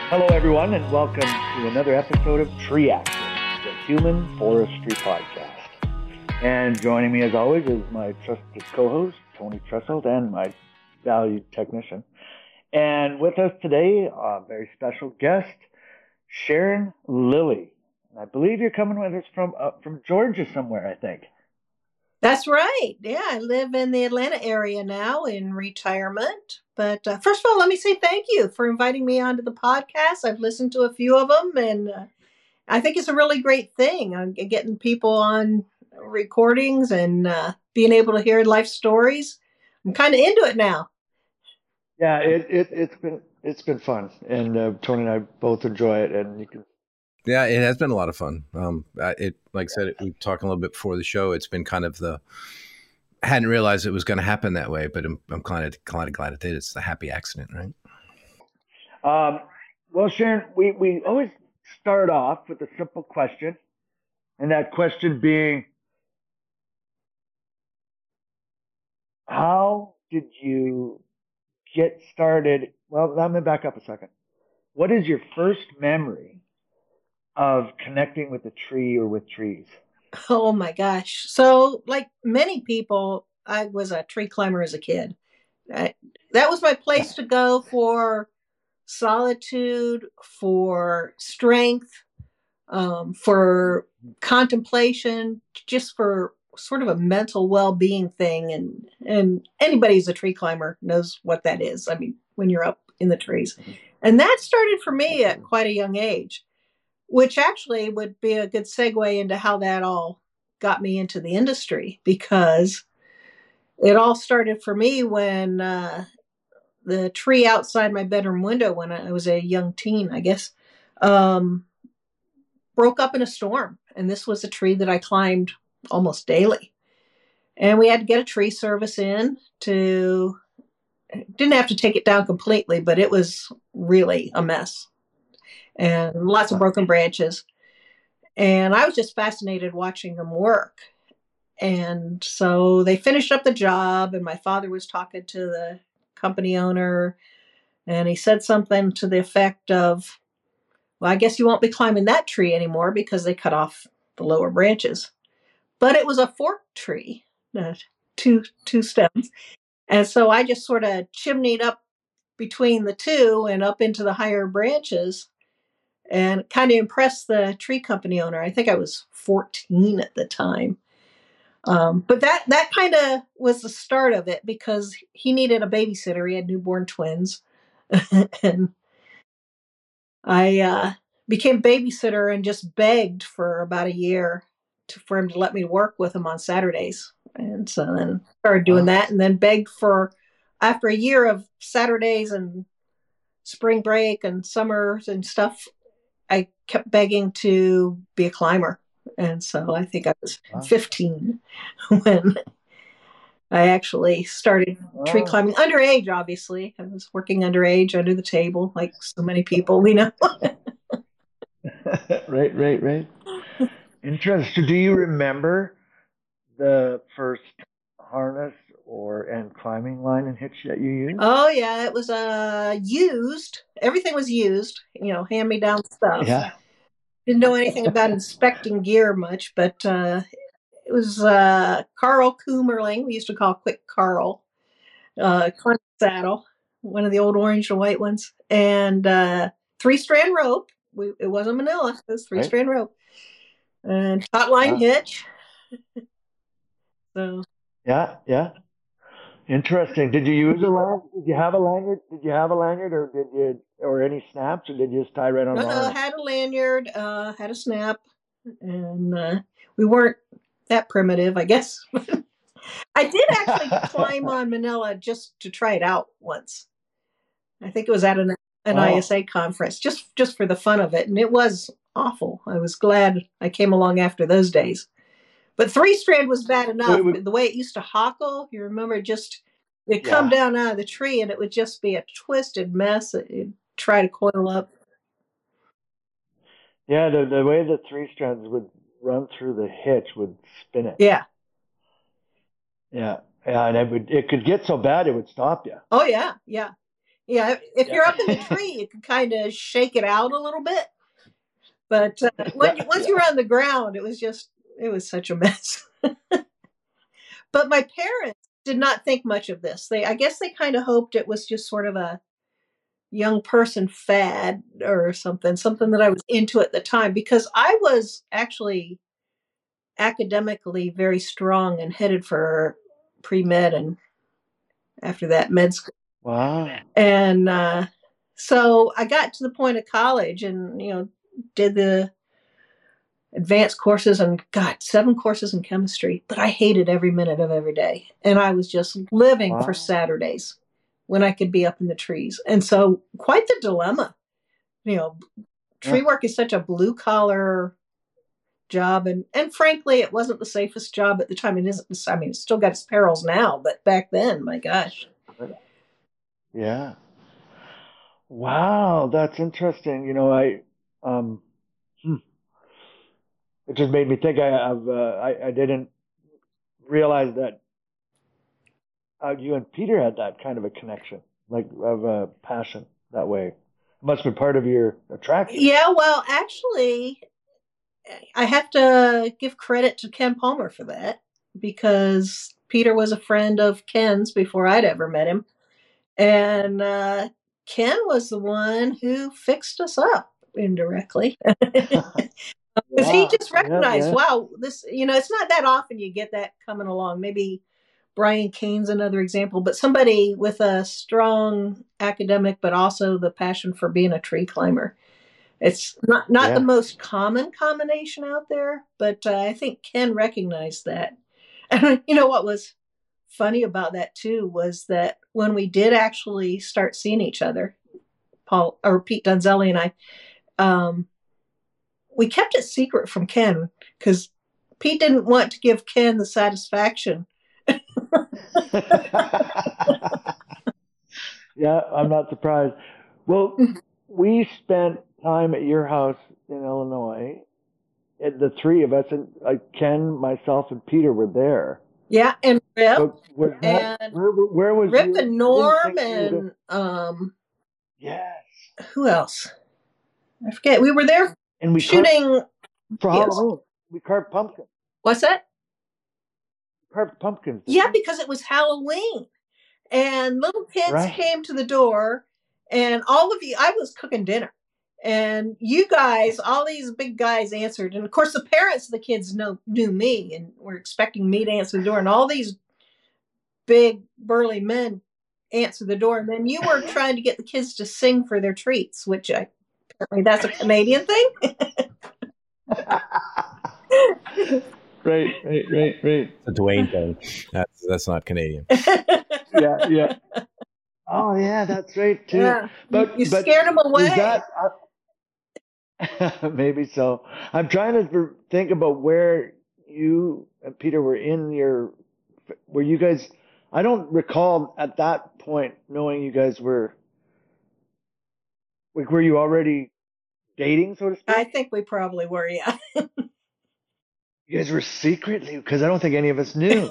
Hello, everyone, and welcome to another episode of Tree Action, the Human Forestry Podcast. And joining me, as always, is my trusted co-host, Tony Tresselt, and my valued technician. And with us today, a very special guest, Sharon Lilly. And I believe you're coming with us from Georgia somewhere, I think. That's right. Yeah, I live in the Atlanta area now in retirement. But first of all, let me say thank you for inviting me onto the podcast. I've listened to a few of them, and I think it's a really great thing. Getting people on recordings and being able to hear life stories. I'm kind of into it now. Yeah, it's been fun, and Tony and I both enjoy it, and you can. Yeah, it has been a lot of fun. Like I said, we were talking a little bit before the show. It's been kind of I hadn't realized it was going to happen that way, but I'm kind of glad it did. It's the happy accident, right? Well, Sharon, we always start off with a simple question, and that question being, how did you get started? Well, let me back up a second. What is your first memory of connecting with a tree or with trees? Oh my gosh. So, like many people, I was a tree climber as a kid. That was my place to go for solitude, for strength, for contemplation, just for sort of a mental well-being thing. And anybody who's a tree climber knows what that is. I mean, when you're up in the trees. And that started for me at quite a young age, which actually would be a good segue into how that all got me into the industry, because it all started for me when the tree outside my bedroom window, when I was a young teen, I guess, broke up in a storm. And this was a tree that I climbed almost daily. And we had to get a tree service in to, didn't have to take it down completely, but it was really a mess and lots of broken branches. And I was just fascinated watching them work. And so they finished up the job, and my father was talking to the company owner, and he said something to the effect of, well, I guess you won't be climbing that tree anymore because they cut off the lower branches. But it was a forked tree, two stems. And so I just sort of chimneyed up between the two and up into the higher branches and kind of impressed the tree company owner. I think I was 14 at the time. But that kind of was the start of it, because he needed a babysitter. He had newborn twins. And I became babysitter and just begged for about a year for him to let me work with him on Saturdays. And so then started doing that, and then begged for, after a year of Saturdays and spring break and summers and stuff, I kept begging to be a climber. And so I think I was 15 when I actually started tree climbing. Underage, obviously. I was working underage, under the table, like so many people, Right. Interesting. Do you remember the first harness and climbing line and hitch that you used? Oh yeah, it was used. Everything was used, hand me down stuff. Yeah. Didn't know anything about inspecting gear much, but it was Carl Coomerling. We used to call Quick Carl. Climbing saddle, one of the old orange and white ones, and 3-strand rope. It wasn't manila, it was 3-strand rope, and taut line hitch. So yeah. Interesting. Did you use a lanyard? Did you have a lanyard? Or any snaps, or did you just tie right on? No, I had a lanyard, had a snap, and we weren't that primitive, I guess. I did actually climb on manila just to try it out once. I think it was at an ISA conference, just for the fun of it, and it was awful. I was glad I came along after those days. But 3-strand was bad enough. The way it used to hockle, you remember, it'd come down out of the tree, and it would just be a twisted mess. It'd try to coil up. Yeah, the way the 3-strands would run through the hitch would spin it. Yeah, and it could get so bad it would stop you. Oh yeah. Yeah, if Yeah. you're up in the tree, you can kind of shake it out a little bit. But once you were on the ground, it was such a mess. But my parents did not think much of this. I guess they kind of hoped it was just sort of a young person fad or something that I was into at the time, because I was actually academically very strong and headed for pre-med and after that med school. Wow. And so I got to the point of college and, did the advanced courses and got 7 courses in chemistry, but I hated every minute of every day. And I was just living for Saturdays when I could be up in the trees. And so quite the dilemma. Tree work is such a blue collar job. And frankly, it wasn't the safest job at the time. It isn't. I mean, it's still got its perils now, but back then, my gosh. Yeah. Wow, that's interesting. It just made me think. I didn't realize that you and Peter had that kind of a connection, like of a passion that way. It must have been part of your attraction. Yeah, well, actually, I have to give credit to Ken Palmer for that, because Peter was a friend of Ken's before I'd ever met him. And Ken was the one who fixed us up indirectly. Because he just recognized, wow, this, it's not that often you get that coming along. Maybe Brian Kane's another example, but somebody with a strong academic, but also the passion for being a tree climber. It's not the most common combination out there, but I think Ken recognized that. And what was funny about that too was that when we did actually start seeing each other, Pete Donzelli and I, we kept it secret from Ken because Pete didn't want to give Ken the satisfaction. Yeah, I'm not surprised. Well, we spent time at your house in Illinois. And the 3 of us, and Ken, myself, and Peter were there. Yeah, and Rip. So where was Rip you? and Norm and yes. Who else? I forget. We were there and we shooting for Halloween. We carved pumpkins. What's that? Carved pumpkins. Yeah, because it was Halloween. And little kids came to the door, and all of you, I was cooking dinner. And you guys, all these big guys answered. And of course, the parents of the kids knew me and were expecting me to answer the door. And all these big, burly men answered the door. And then you were trying to get the kids to sing for their treats, which apparently that's a Canadian thing. Right. The Dwayne thing. That's not Canadian. Yeah. Oh, yeah, that's right, too. Yeah. But you scared them away. Maybe so. I'm trying to think about where you and Peter were were you guys, I don't recall at that point knowing you guys were you already dating, so to speak? I think we probably were, yeah. You guys were secretly, because I don't think any of us knew.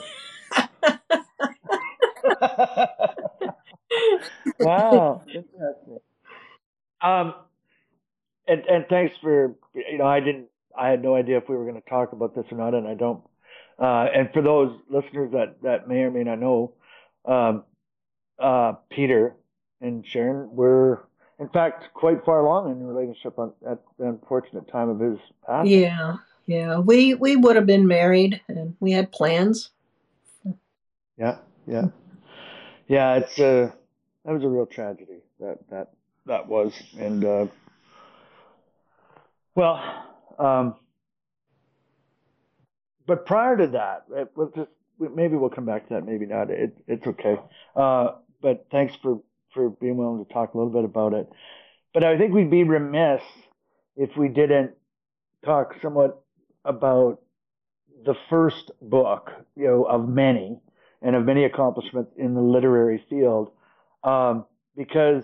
Wow, interesting. And thanks for, I had no idea if we were going to talk about this or not, and I don't. And for those listeners that may or may not know, Peter and Sharon were, in fact, quite far along in the relationship at the unfortunate time of his passing. Yeah. We would have been married, and we had plans. Yeah. It's that was a real tragedy. That was, and but prior to that, maybe we'll come back to that. Maybe not. It's okay. But thanks for being willing to talk a little bit about it. But I think we'd be remiss if we didn't talk somewhat about the first book, of many and of many accomplishments in the literary field, because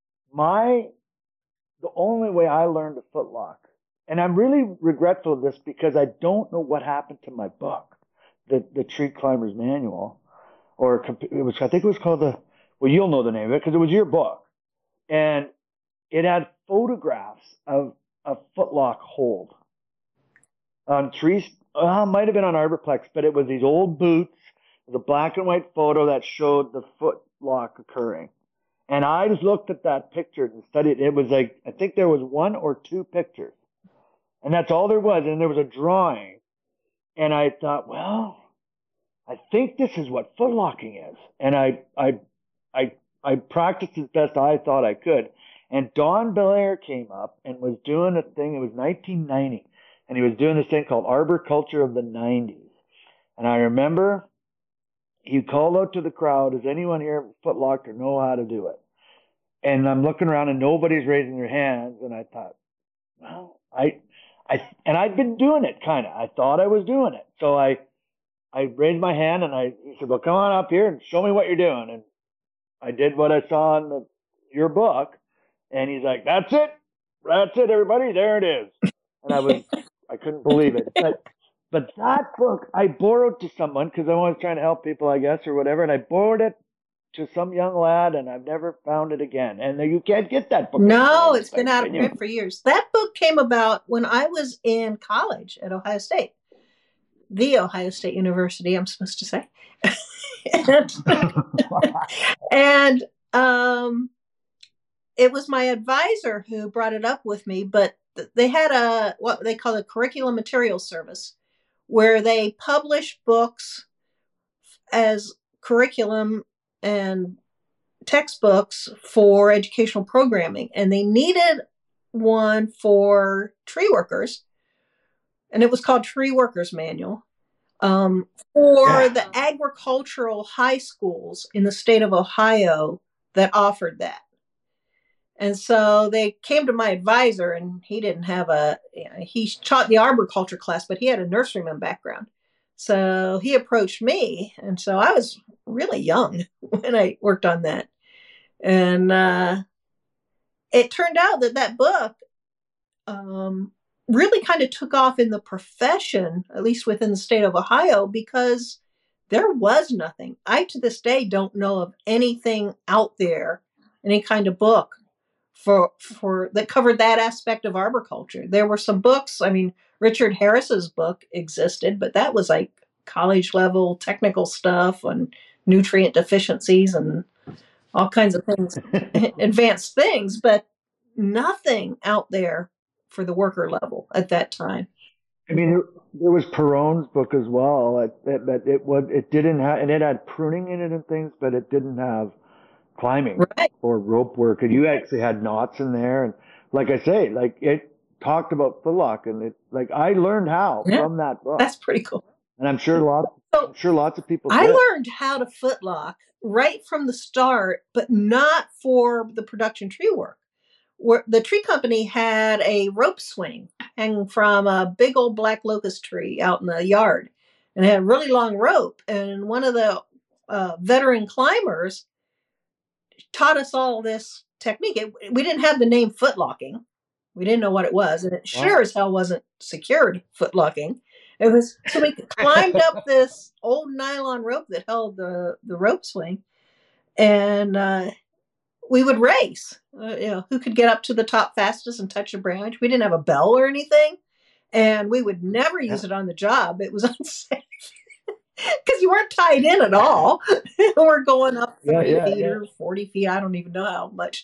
the only way I learned to footlock, and I'm really regretful of this because I don't know what happened to my book, the Tree Climber's Manual, I think it was called well, you'll know the name of it because it was your book. and it had photographs of a footlock hold on trees. Might have been on Arborplex, but it was these old boots. It was a black and white photo that showed the footlock occurring. And I just looked at that picture and studied. It was like, I think there was 1 or 2 pictures. And that's all there was. And there was a drawing. And I thought, well, I think this is what footlocking is. And I practiced as best I thought I could. And Don Belair came up and was doing a thing. It was 1990. And he was doing this thing called Arboriculture of the 90s. And I remember he called out to the crowd, does anyone here footlocked or know how to do it? And I'm looking around and nobody's raising their hands. And I thought, well, and I'd been doing it kind of. I thought I was doing it. So I raised my hand and he said, well, come on up here and show me what you're doing. And I did what I saw in your book. And he's like, that's it, everybody. There it is. And I couldn't believe it. But that book I borrowed to someone because I was trying to help people, I guess, or whatever. And I borrowed it to some young lad, and I've never found it again. And you can't get that book. No, it's been out of print for years. That book came about when I was in college at Ohio State, the Ohio State University, I'm supposed to say. and it was my advisor who brought it up with me, but they had what they call a curriculum material service, where they publish books as curriculum and textbooks for educational programming. And they needed one for tree workers. And it was called Tree Workers Manual for the agricultural high schools in the state of Ohio that offered that. And so they came to my advisor, and he didn't have he taught the arboriculture class, but he had a nurseryman background. So he approached me. And so I was really young when I worked on that. And it turned out that book really kind of took off in the profession, at least within the state of Ohio, because there was nothing. I, to this day, don't know of anything out there, any kind of book for that covered that aspect of arboriculture. There were some books. I mean, Richard Harris's book existed, but that was like college level technical stuff on nutrient deficiencies and all kinds of things, advanced things, but nothing out there for the worker level at that time. I mean, there was Perron's book as well, but it didn't have, and it had pruning in it and things, but it didn't have climbing or rope work. And you actually had knots in there. And like I say, like it talked about footlock, and it, like I learned how from that book. That's pretty cool. And I'm sure lots of people I learned how to footlock right from the start, but not for the production tree work. Where the tree company had a rope swing hanging from a big old black locust tree out in the yard, and it had a really long rope. And one of the veteran climbers taught us all this technique. We didn't have the name footlocking. We didn't know what it was, and it sure as hell wasn't secured footlocking. It was, so we climbed up this old nylon rope that held the rope swing, and we would race. Who could get up to the top fastest and touch a branch? We didn't have a bell or anything, and we would never use it on the job. It was unsafe because you weren't tied in at all. We're going up 30 feet or 40 feet. I don't even know how much.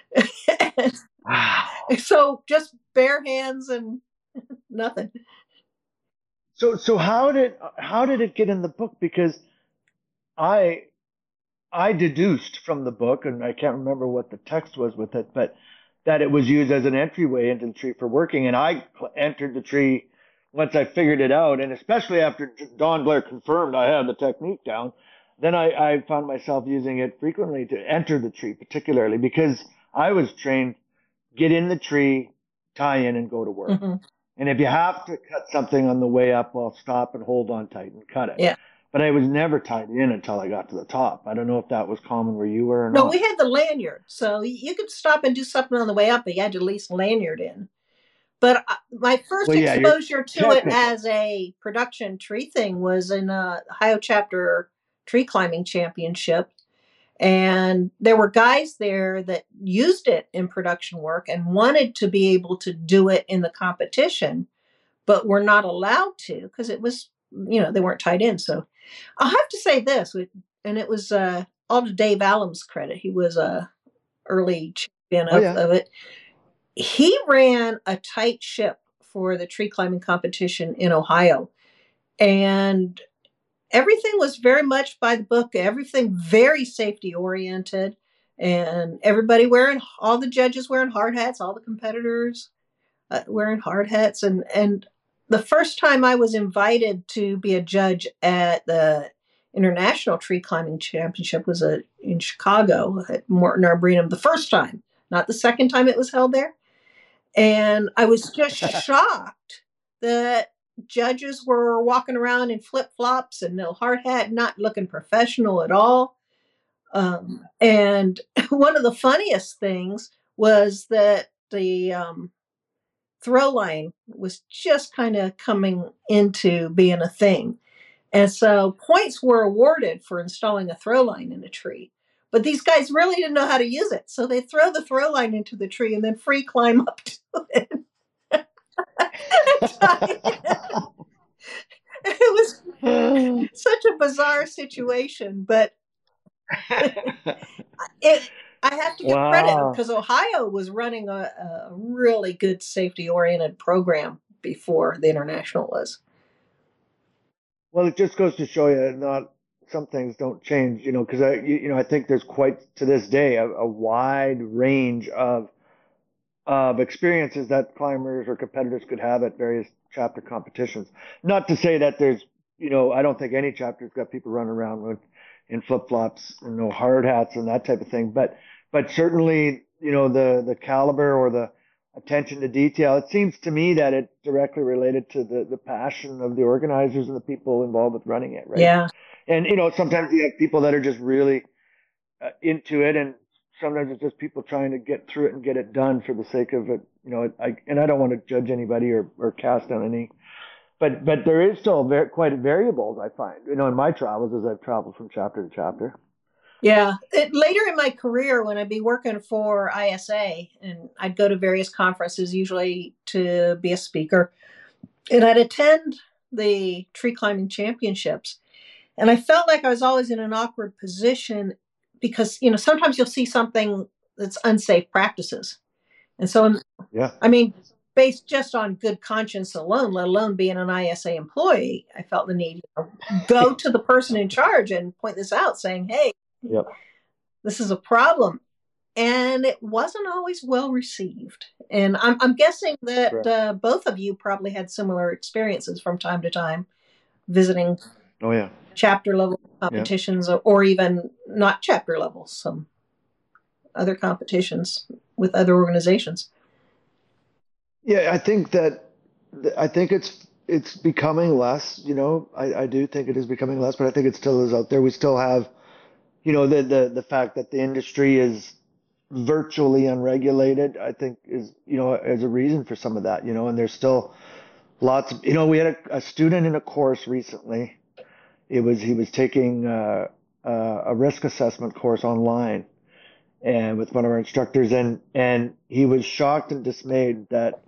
So just bare hands and nothing. So how did it get in the book? Because I deduced from the book, and I can't remember what the text was with it, but that it was used as an entryway into the tree for working. And I entered the tree once I figured it out, and especially after Don Blair confirmed I had the technique down, then I found myself using it frequently to enter the tree, particularly because I was trained, get in the tree, tie in, and go to work. Mm-hmm. And if you have to cut something on the way up, well, stop and hold on tight and cut it. Yeah. But I was never tied in until I got to the top. I don't know if that was common where you were or not. No, we had the lanyard. So you could stop and do something on the way up, but you had to at least lanyard in. But my first exposure to it as a production tree thing was in a Ohio chapter tree climbing championship. And there were guys there that used it in production work and wanted to be able to do it in the competition, but were not allowed to because it was, they weren't tied in. So I'll have to say this, and it was all to Dave Allum's credit. He was a early champion of it. He ran a tight ship for the tree climbing competition in Ohio. And everything was very much by the book, everything very safety oriented, and all the judges wearing hard hats, all the competitors wearing hard hats. And the first time I was invited to be a judge at the International Tree Climbing Championship was in Chicago at Morton Arboretum, the first time, not the second time it was held there. And I was just shocked that judges were walking around in flip-flops and no hard hat, not looking professional at all. And one of the funniest things was that the throw line was just kind of coming into being a thing. And so points were awarded for installing a throw line in a tree. But these guys really didn't know how to use it. So they throw the throw line into the tree and then free climb up to it. It was such a bizarre situation, but I have to give credit because Ohio was running a really good safety-oriented program before the International was. Well, it just goes to show you not some things don't change, because I think there's quite to this day a wide range of experiences that climbers or competitors could have at various chapter competitions. Not to say that there's, I don't think any chapter's got people running around in flip-flops and no hard hats and that type of thing. But certainly, the caliber or the attention to detail, it seems to me that it's directly related to the passion of the organizers and the people involved with running it, right? Yeah. And, sometimes you have people that are just really into it, and sometimes it's just people trying to get through it and get it done for the sake of it. And I don't want to judge anybody or cast on any, but there is still quite variables, I find, in my travels as I've traveled from chapter to chapter. Yeah. Later in my career, when I'd be working for ISA, and I'd go to various conferences, usually to be a speaker, and I'd attend the tree climbing championships. And I felt like I was always in an awkward position because, sometimes you'll see something that's unsafe practices. And so, based just on good conscience alone, let alone being an ISA employee, I felt the need to go to the person in charge and point this out, saying, hey, this is a problem. And it wasn't always well received. And I'm guessing that both of you probably had similar experiences from time to time visiting chapter level competitions or even not chapter level, some other competitions with other organizations. Yeah, I think it's becoming less, I do think it is becoming less, but I think it still is out there. We still have, the fact that the industry is virtually unregulated, I think is, as a reason for some of that, and there's still lots of, we had a student in a course recently. He was taking a risk assessment course online and with one of our instructors, and he was shocked and dismayed that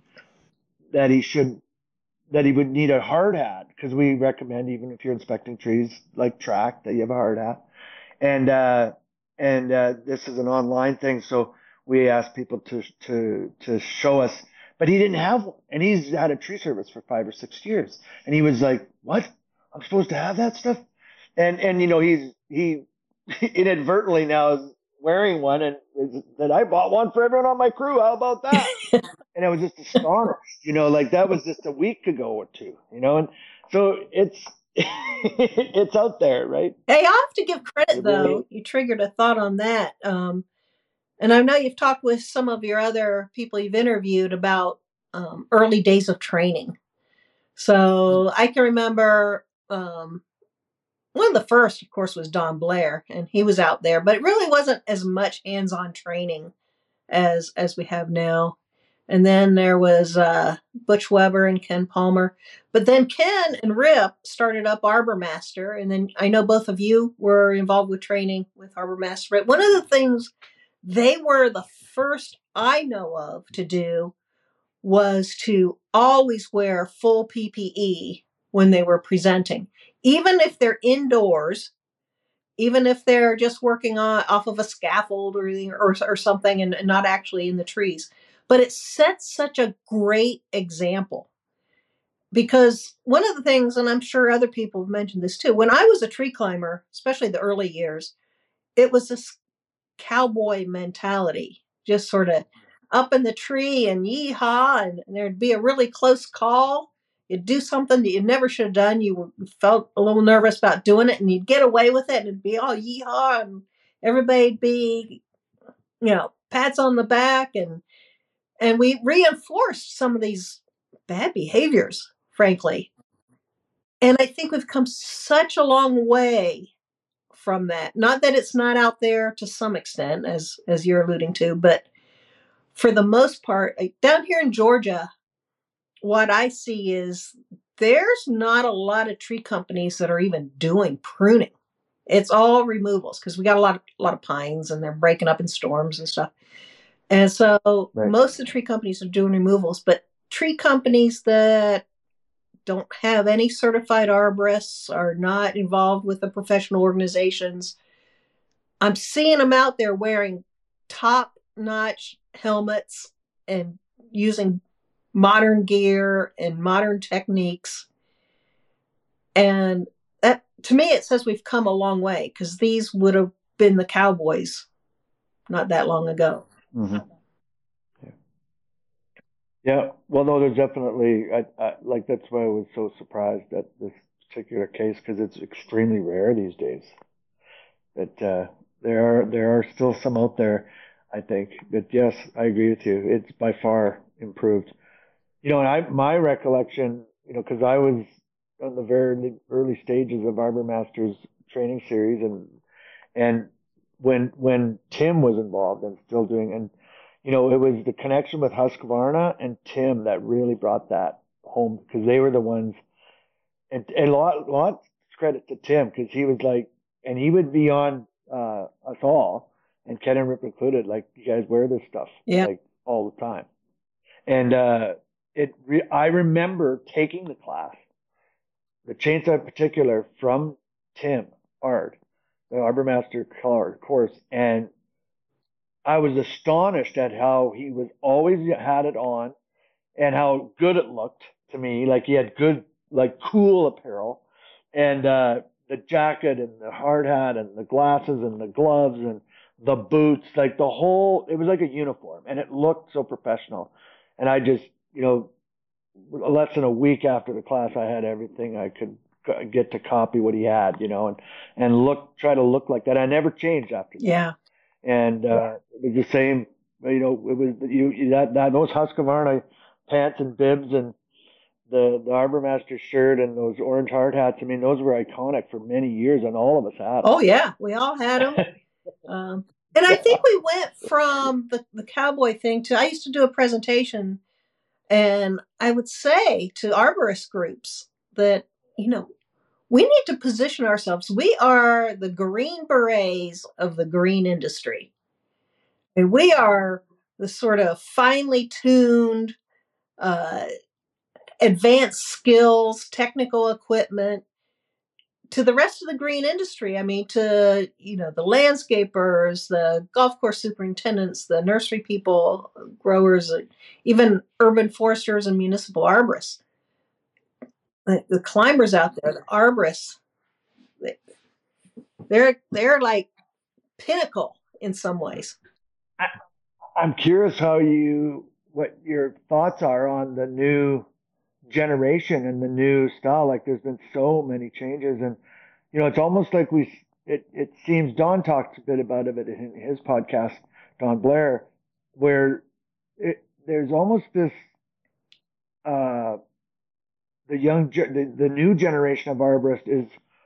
he would need a hard hat, because we recommend, even if you're inspecting trees like track, that you have a hard hat. And this is an online thing, so we asked people to show us, but he didn't have one, and he's had a tree service for 5 or 6 years, and he was like, "What? I'm supposed to have that stuff?" And he inadvertently now is wearing one, and that I bought one for everyone on my crew. How about that? And I was just astonished, like that was just a week ago or two, and so it's out there, right? Hey, I have to give credit though. You triggered a thought on that. And I know you've talked with some of your other people you've interviewed about early days of training. So I can remember one of the first, of course, was Don Blair, and he was out there, but it really wasn't as much hands-on training as we have now. And then there was Butch Weber and Ken Palmer. But then Ken and Rip started up Arbor Master. And then I know both of you were involved with training with Arbor Master. But one of the things they were the first I know of to do was to always wear full PPE when they were presenting. Even if they're indoors, even if they're just working off of a scaffold or something and not actually in the trees. But it sets such a great example. Because one of the things, and I'm sure other people have mentioned this too, when I was a tree climber, especially the early years, it was this cowboy mentality, just sort of up in the tree and yeehaw, and there'd be a really close call. You'd do something that you never should have done. You felt a little nervous about doing it, and you'd get away with it, and it'd be all yeehaw, and everybody'd be, pats on the back, and we reinforced some of these bad behaviors, frankly. And I think we've come such a long way from that. Not that it's not out there to some extent, as you're alluding to, but for the most part, down here in Georgia, what I see is there's not a lot of tree companies that are even doing pruning. It's all removals because we got a lot of pines and they're breaking up in storms and stuff. And so most of the tree companies are doing removals, but tree companies that don't have any certified arborists, are not involved with the professional organizations, I'm seeing them out there wearing top-notch helmets and using modern gear and modern techniques. And that, to me, it says we've come a long way, because these would have been the cowboys not that long ago. Mm-hmm. Yeah. Well, no, there's definitely, like, that's why I was so surprised at this particular case, because it's extremely rare these days. But there are still some out there, I think. But yes, I agree with you. It's by far improved. And my recollection, because I was on the very early stages of Arbor Masters training series, and when Tim was involved and still doing, and it was the connection with Husqvarna and Tim that really brought that home, because they were the ones, and a lot credit to Tim, because he was like, and he would be on us all, and Ken and Rip included, like, you guys wear this stuff, like, all the time. And I remember taking the class, the chainsaw in particular, from Tim Ard, the Arbor Master course, and I was astonished at how he was always had it on, and how good it looked to me. Like, he had good, like, cool apparel, and the jacket and the hard hat and the glasses and the gloves and the boots, like the whole, it was like a uniform, and it looked so professional. And I just, less than a week after the class, I had everything I could get to copy what he had, and try to look like that. I never changed after that. Yeah. And it was the same, it was those Husqvarna pants and bibs and the Arbor Master shirt and those orange hard hats. I mean, those were iconic for many years, and all of us had them. Oh yeah, we all had them. And I think we went from the cowboy thing to, I used to do a presentation, and I would say to arborist groups that, we need to position ourselves. We are the Green Berets of the green industry. And we are the sort of finely tuned, advanced skills, technical equipment to the rest of the green industry. I mean, to, the landscapers, the golf course superintendents, the nursery people, growers, even urban foresters and municipal arborists. The climbers out there, the arborists, they're like pinnacle in some ways. I'm curious what your thoughts are on the new generation and the new style. Like, there's been so many changes, and it's almost like it seems Don talked a bit about it in his podcast, Don Blair, where there's almost this the new generation of arborists is,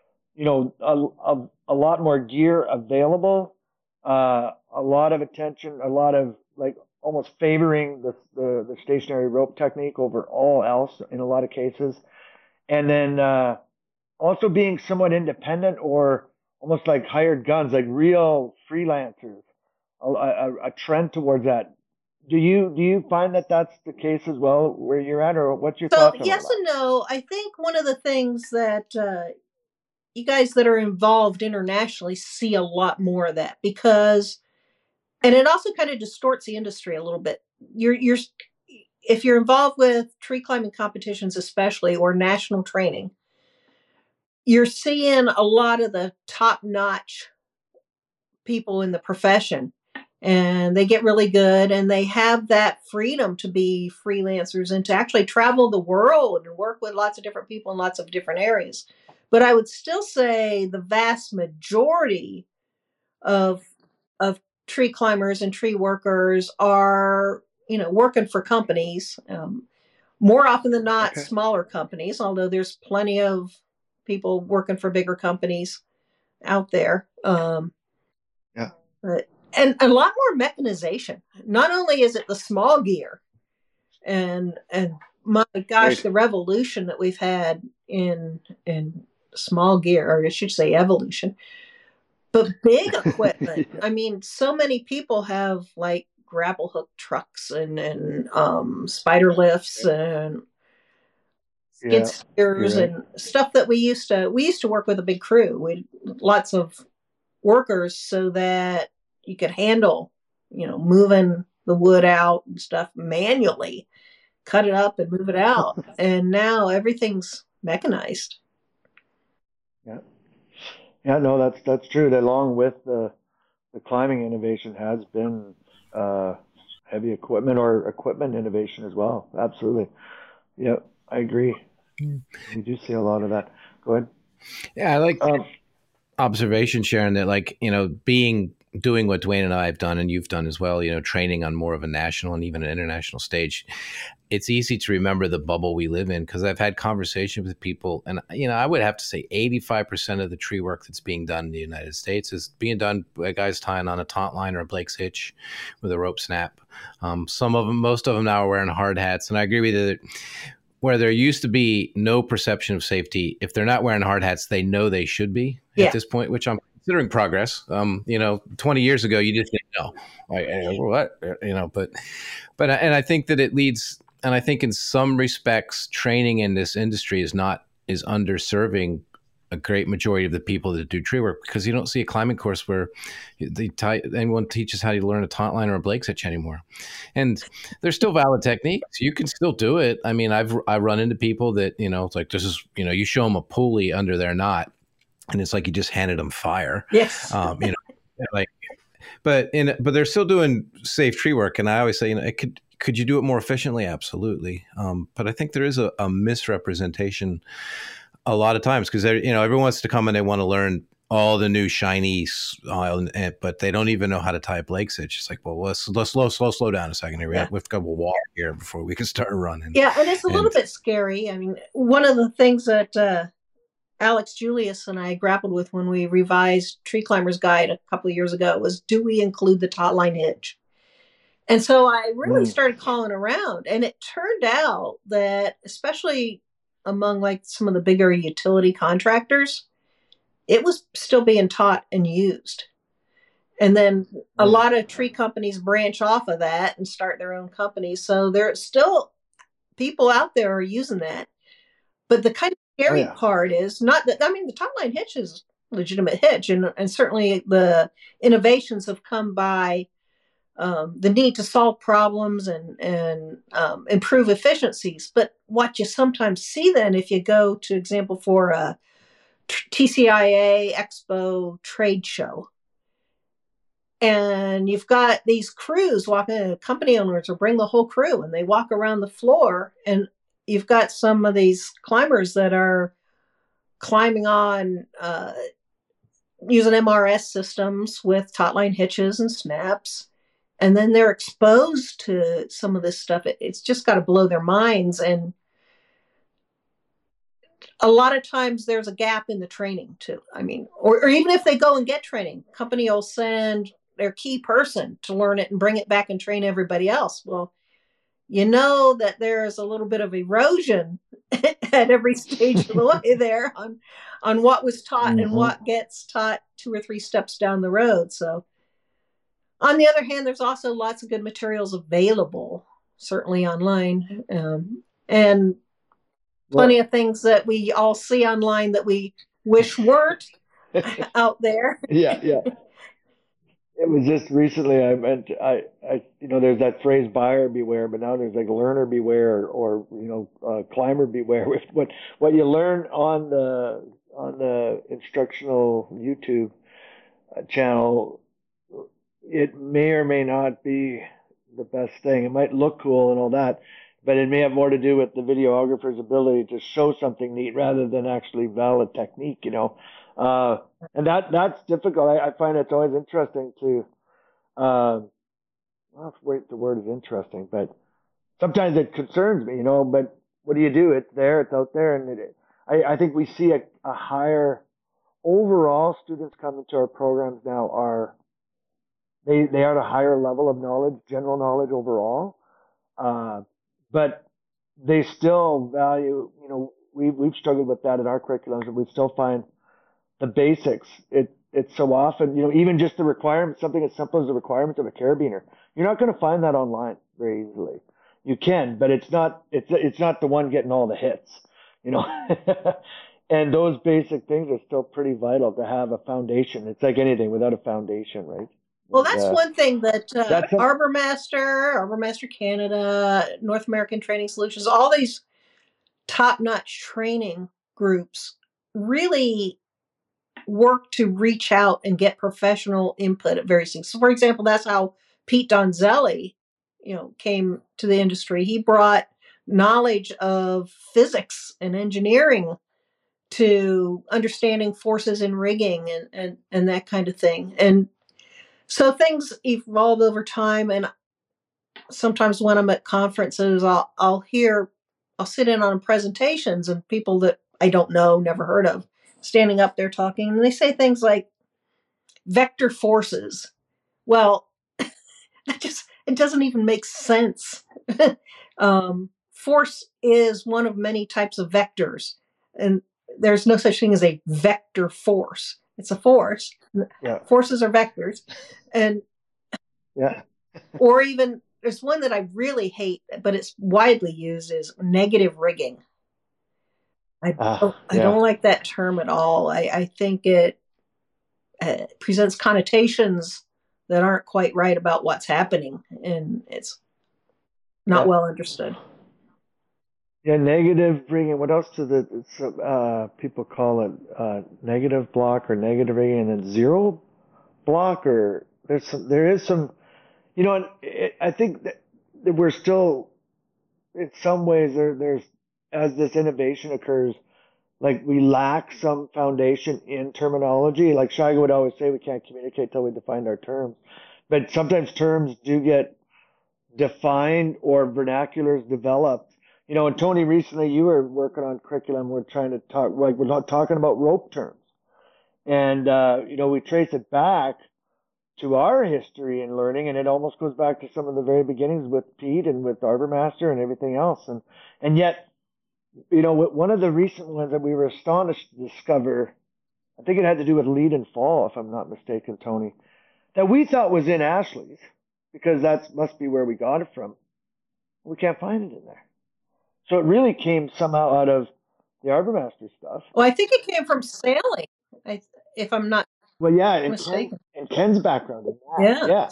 a lot more gear available, a lot of attention, a lot of, like, almost favoring the stationary rope technique over all else in a lot of cases. And then also being somewhat independent or almost like hired guns, like real freelancers, a trend towards that. Do you find that that's the case as well where you're at, or what's your So thoughts on all yes that? and no. I think one of the things that you guys that are involved internationally see a lot more of that because, and it also kind of distorts the industry a little bit. You're if you're involved with tree climbing competitions, especially or national training, you're seeing a lot of the top notch people in the profession and they get really good and they have that freedom to be freelancers and to actually travel the world and work with lots of different people in lots of different areas. But I would still say the vast majority of of tree climbers and tree workers are, working for companies. More often than not, Okay. smaller companies, although there's plenty of people working for bigger companies out there. Yeah. But, and a lot more mechanization. Not only is it the small gear, and my gosh, Right. the revolution that we've had in small gear, or I should say evolution, but big equipment. Yeah. I mean, so many people have like grapple hook trucks and spider lifts and skid Yeah. You're steers right. and stuff that we used to work with a big crew. We lots of workers so that you could handle, moving the wood out and stuff manually, cut it up and move it out. And now everything's mechanized. Yeah. Yeah. No, that's true. That along with the climbing innovation has been uh, heavy equipment or equipment innovation as well. Absolutely. Yeah, I agree. We do see a lot of that. Go ahead. Yeah, I like Um, observation, Sharon, that like, doing what Dwayne and I have done and you've done as well, training on more of a national and even an international stage. It's easy to remember the bubble we live in because I've had conversations with people and, I would have to say 85% of the tree work that's being done in the United States is being done by guys tying on a taunt line or a Blake's hitch with a rope snap. Most of them now are wearing hard hats. And I agree with you that where there used to be no perception of safety, if they're not wearing hard hats, they know they should be at Yeah. this point, which I'm considering progress. 20 years ago, you just didn't know. Like, what? And I think that it leads, and I think in some respects, training in this industry is underserving a great majority of the people that do tree work because you don't see a climbing course where anyone teaches how to learn a taunt line or a Blake's hitch anymore. And there's still valid techniques. You can still do it. I mean, I run into people that, it's like, this is, you show them a pulley under their knot and it's like you just handed them fire. Yes. Like, but they're still doing safe tree work. And I always say, could you do it more efficiently? Absolutely. But I think there is a misrepresentation a lot of times because everyone wants to come and they want to learn all the new shiny, but they don't even know how to tie a Blake's hitch. It's like, well, let's slow down a second here. We have to go walk here before we can start running. Yeah, and it's a little bit scary. I mean, one of the things that Alex Julius and I grappled with when we revised Tree Climber's Guide a couple of years ago was, do we include the taut line hitch? And so I really started calling around, and it turned out that, especially among like some of the bigger utility contractors, it was still being taught and used. And then a lot of tree companies branch off of that and start their own companies. So there's still people out there are using that. But the kind of scary part is not that, I mean, the taut line hitch is a legitimate hitch, and certainly the innovations have come by the need to solve problems and improve efficiencies. But what you sometimes see then, if you go to example for a TCIA Expo trade show, and you've got these crews walking, company owners will bring the whole crew and they walk around the floor, and you've got some of these climbers that are climbing on using MRS systems with taut line hitches and snaps. And then they're exposed to some of this stuff. It's just got to blow their minds. And a lot of times there's a gap in the training too. I mean, or even if they go and get training, company will send their key person to learn it and bring it back and train everybody else. Well, you know that there is a little bit of erosion at every stage of the way there on what was taught and what gets taught 2 or 3 steps down the road. So on the other hand, there's also lots of good materials available, certainly online, and plenty of things that we all see online that we wish weren't out there. Yeah. It was just recently I there's that phrase buyer beware, but now there's like learner beware or climber beware. With what you learn on the instructional YouTube channel, it may or may not be the best thing. It might look cool and all that, but it may have more to do with the videographer's ability to show something neat rather than actually valid technique, and that's difficult. I find it's always interesting to, I don't know if the word is interesting, but sometimes it concerns me, but what do you do? It's there, it's out there. And I think we see a higher overall students coming to our programs now they are at a higher level of knowledge, general knowledge overall. But they still value, we've struggled with that in our curriculums, and we still find the basics. It's so often, even just the requirements, something as simple as the requirements of a carabiner. You're not going to find that online very easily. You can, but it's not the one getting all the hits, And those basic things are still pretty vital to have a foundation. It's like anything without a foundation, right? Well, that's one thing that ArborMaster Canada, North American Training Solutions, all these top-notch training groups really work to reach out and get professional input at various things. So, for example, that's how Pete Donzelli, came to the industry. He brought knowledge of physics and engineering to understanding forces in rigging and that kind of thing. And so things evolve over time. And sometimes when I'm at conferences, I'll sit in on presentations and people that I don't know, never heard of, standing up there talking, and they say things like vector forces. Well, it doesn't even make sense. Force is one of many types of vectors, and there's no such thing as a vector force. It's a force. Yeah. Forces are vectors. And yeah. Or even there's one that I really hate, but it's widely used, is negative rigging. I don't like that term at all. I think it presents connotations that aren't quite right about what's happening, and it's not well understood. Yeah, negative rigging. What else do people call it? Negative block or negative rigging, and then zero block, or there is some, and I think that we're still, in some ways, there's as this innovation occurs, like we lack some foundation in terminology. Like Shiga would always say, we can't communicate till we define our terms. But sometimes terms do get defined or vernaculars developed. And Tony, recently you were working on curriculum. We're trying to talk, like we're not talking about rope terms. And, we trace it back to our history in learning, and it almost goes back to some of the very beginnings with Pete and with ArborMaster and everything else. And yet, one of the recent ones that we were astonished to discover, I think it had to do with lead and fall, if I'm not mistaken, Tony, that we thought was in Ashley's, because that must be where we got it from. We can't find it in there. So it really came somehow out of the ArborMaster stuff. Well, I think it came from sailing, if I'm not mistaken. And Ken's background in that.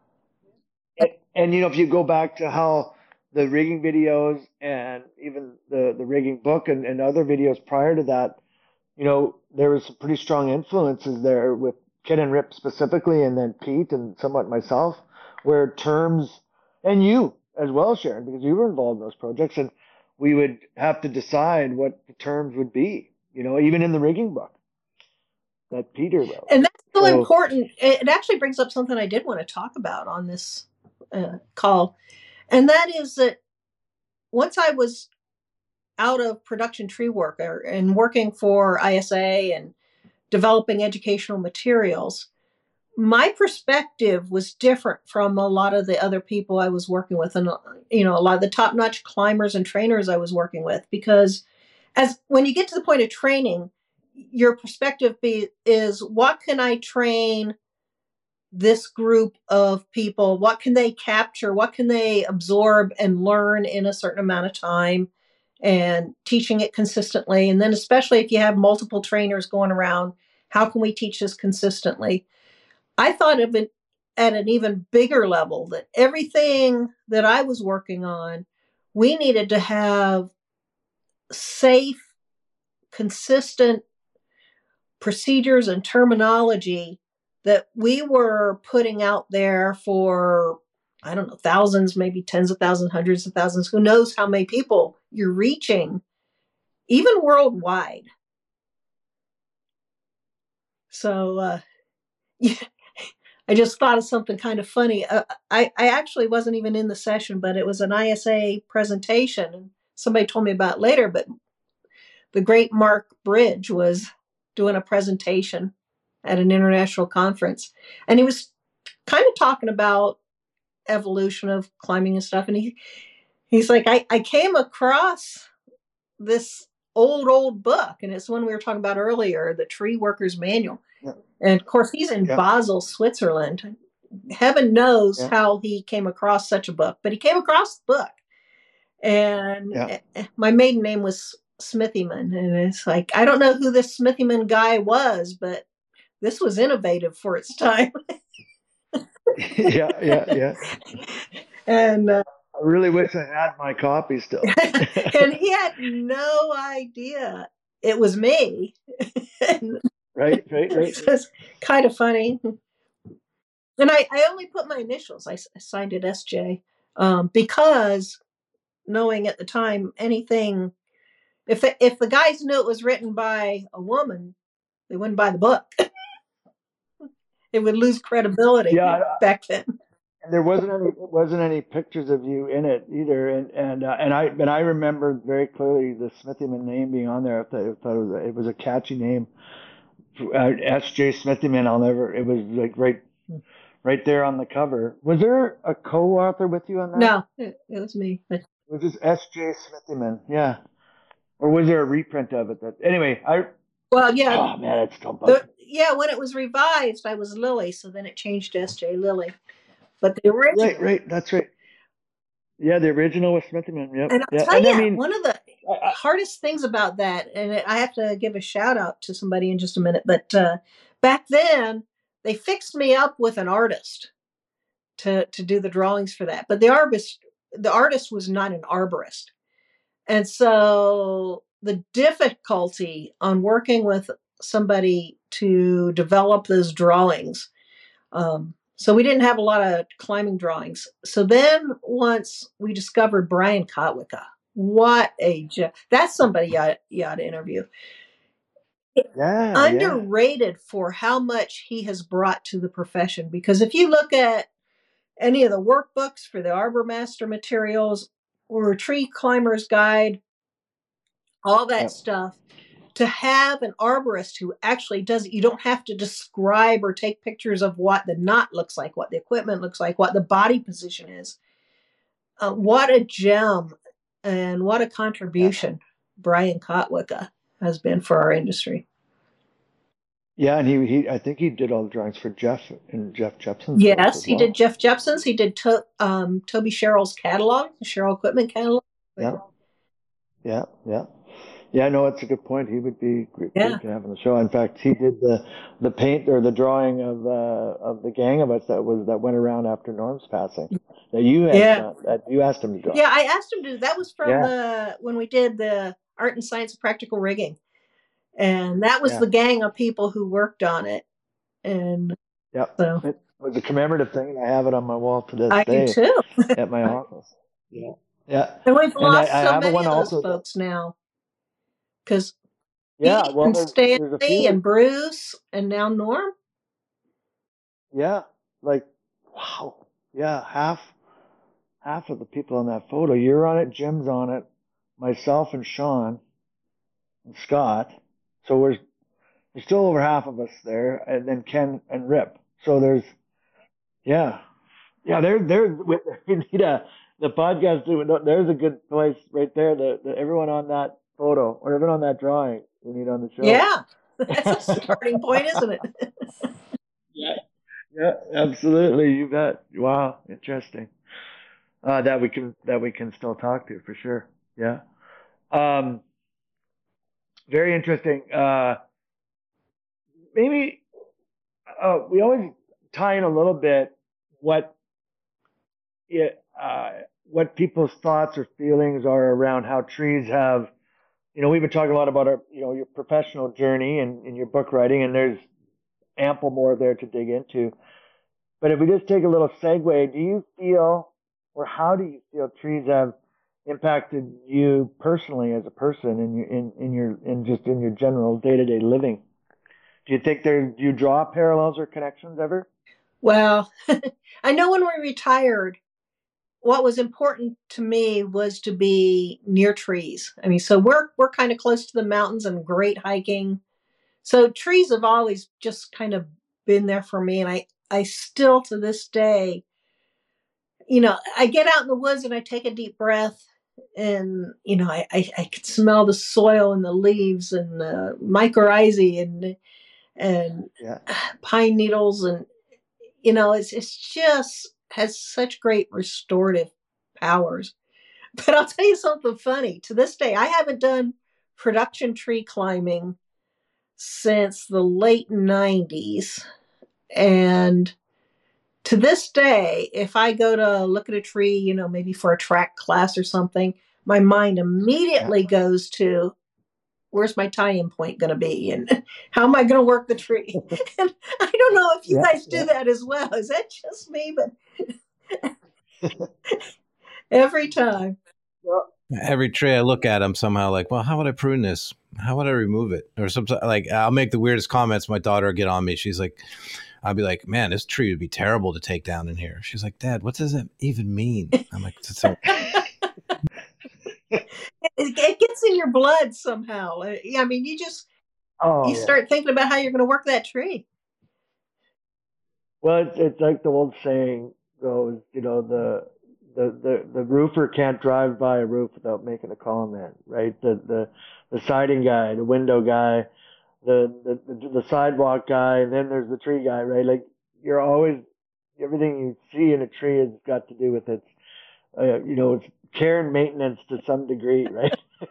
Yeah. And if you go back to how the rigging videos and even the rigging book and other videos prior to that, there was some pretty strong influences there with Ken and Rip specifically, and then Pete and somewhat myself, where terms, and you as well, Sharon, because you were involved in those projects, and we would have to decide what the terms would be, even in the rigging book that Peter wrote. And that's so important. It actually brings up something I did want to talk about on this call. And that is that once I was out of production tree work and working for ISA and developing educational materials, my perspective was different from a lot of the other people I was working with, and a lot of the top-notch climbers and trainers I was working with, because when you get to the point of training, your perspective is, what can I train this group of people? What can they capture? What can they absorb and learn in a certain amount of time? And teaching it consistently. And then especially if you have multiple trainers going around, how can we teach this consistently? I thought of it at an even bigger level, that everything that I was working on, we needed to have safe, consistent procedures and terminology that we were putting out there for, I don't know, thousands, maybe tens of thousands, hundreds of thousands, who knows how many people you're reaching, even worldwide. So, yeah, I just thought of something kind of funny. I actually wasn't even in the session, but it was an ISA presentation. And somebody told me about it later, but the great Mark Bridge was doing a presentation at an international conference. And he was kind of talking about evolution of climbing and stuff. And he's like, I came across this old book, and it's one we were talking about earlier, the Tree Workers Manual. Yeah. And of course, he's in Basel, Switzerland. Heaven knows how he came across such a book, but he came across the book. And my maiden name was Smithyman. And it's like, I don't know who this Smithyman guy was, but this was innovative for its time. Yeah. And I really wish I had my copy still. And he had no idea it was me. Right. It's kind of funny. And I only put my initials. I signed it SJ, because knowing at the time anything, if the guys knew it was written by a woman, they wouldn't buy the book. It would lose credibility back then. And there wasn't any pictures of you in it either. And I remember very clearly the Smithyman name being on there. I thought it was a catchy name. S.J. Smithyman. It was like right there on the cover. Was there a co-author with you on that? No, it was me. It was just S.J. Smithyman, yeah. Or was there a reprint of it? Anyway, well, yeah. Oh man, it's still bugging. When it was revised, I was Lily, so then it changed to S.J. Lily. But the original, right, that's right. Yeah, the original was Smithyman. Yep. And I'll tell you, one of the hardest things about that, and I have to give a shout out to somebody in just a minute, but back then they fixed me up with an artist to do the drawings for that. But the artist was not an arborist. And so the difficulty on working with somebody to develop those drawings, so we didn't have a lot of climbing drawings. So then once we discovered Brian Kotwicka, that's somebody you ought to interview. Underrated for how much he has brought to the profession. Because if you look at any of the workbooks for the Arbor Master materials or Tree Climber's Guide, all that stuff, to have an arborist who actually does it, you don't have to describe or take pictures of what the knot looks like, what the equipment looks like, what the body position is. What a gem and what a contribution Brian Kotwicka has been for our industry. Yeah, and I think he did all the drawings for Jeff and Jeff Jepson's. Yes, he did Jeff Jepson's. He did Toby Sherrill's catalog, the Sherrill Equipment catalog. Yeah, no, that's a good point. He would be great to have on the show. In fact, he did the paint or the drawing of the gang of us that went around after Norm's passing. That you had that you asked him to draw. Yeah, I asked him to. That was from when we did the Art and Science of Practical Rigging, and that was the gang of people who worked on it. And so it was a commemorative thing, and I have it on my wall to this day. I do too. At my office. Yeah. And we've lost so many of those folks now. Because and Stanley and Bruce and now Norm. Yeah, like wow. Yeah, half of the people on that photo. You're on it, Jim's on it, myself and Sean and Scott. So there's still over half of us there, and then Ken and Rip. So there's, yeah, yeah. There's we need the podcast. There's a good place right there. Everyone on that photo or everyone on that drawing we need on the show. Yeah, that's a starting point, isn't it? Yeah, yeah, absolutely. You bet. Wow, interesting. That we can still talk to for sure. Yeah. Um, very interesting. Maybe we always tie in a little bit what what people's thoughts or feelings are around how trees have. We've been talking a lot about your professional journey and your book writing, and there's ample more there to dig into. But if we just take a little segue, do you feel, or how do you feel trees have impacted you personally as a person in your general day to day living? Do you think do you draw parallels or connections ever? Well, I know when we retired, what was important to me was to be near trees. I mean, so we're kind of close to the mountains and great hiking. So trees have always just kind of been there for me, and I still to this day, I get out in the woods and I take a deep breath, and I can smell the soil and the leaves and the mycorrhizae and Yeah. pine needles, and it's just has such great restorative powers. But I'll tell you something funny. To this day, I haven't done production tree climbing since the late 90s. And to this day, if I go to look at a tree, maybe for a track class or something, my mind immediately goes to where's my tie-in point going to be and how am I going to work the tree? And I don't know if you guys do that as well. Is that just me? But every time. Well, every tree I look at, I'm somehow like, well, how would I prune this? How would I remove it? Or sometimes, like, I'll make the weirdest comments. My daughter will get on me. She's like, I'll be like, man, this tree would be terrible to take down in here. She's like, Dad, what does that even mean? I'm like, it gets in your blood somehow. I mean, you start thinking about how you're going to work that tree. Well, it's like the old saying goes, the roofer can't drive by a roof without making a comment, right? The siding guy, the window guy, the sidewalk guy, and then there's the tree guy, right? Like you're always everything you see in a tree has got to do with its it's care and maintenance to some degree, right?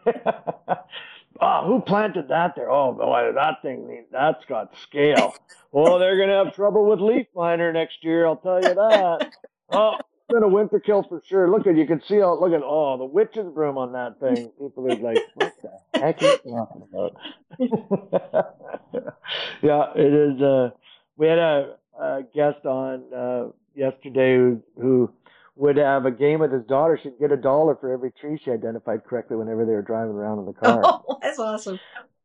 Oh, who planted that there? Oh, boy, that's got scale. Well, they're going to have trouble with leaf miner next year, I'll tell you that. Oh, it's been a winter kill for sure. You can see the witch's broom on that thing. People are like, what the heck are you talking about? Yeah, it is. We had a guest on yesterday who would have a game with his daughter. She'd get $1 for every tree she identified correctly whenever they were driving around in the car. Oh, that's awesome.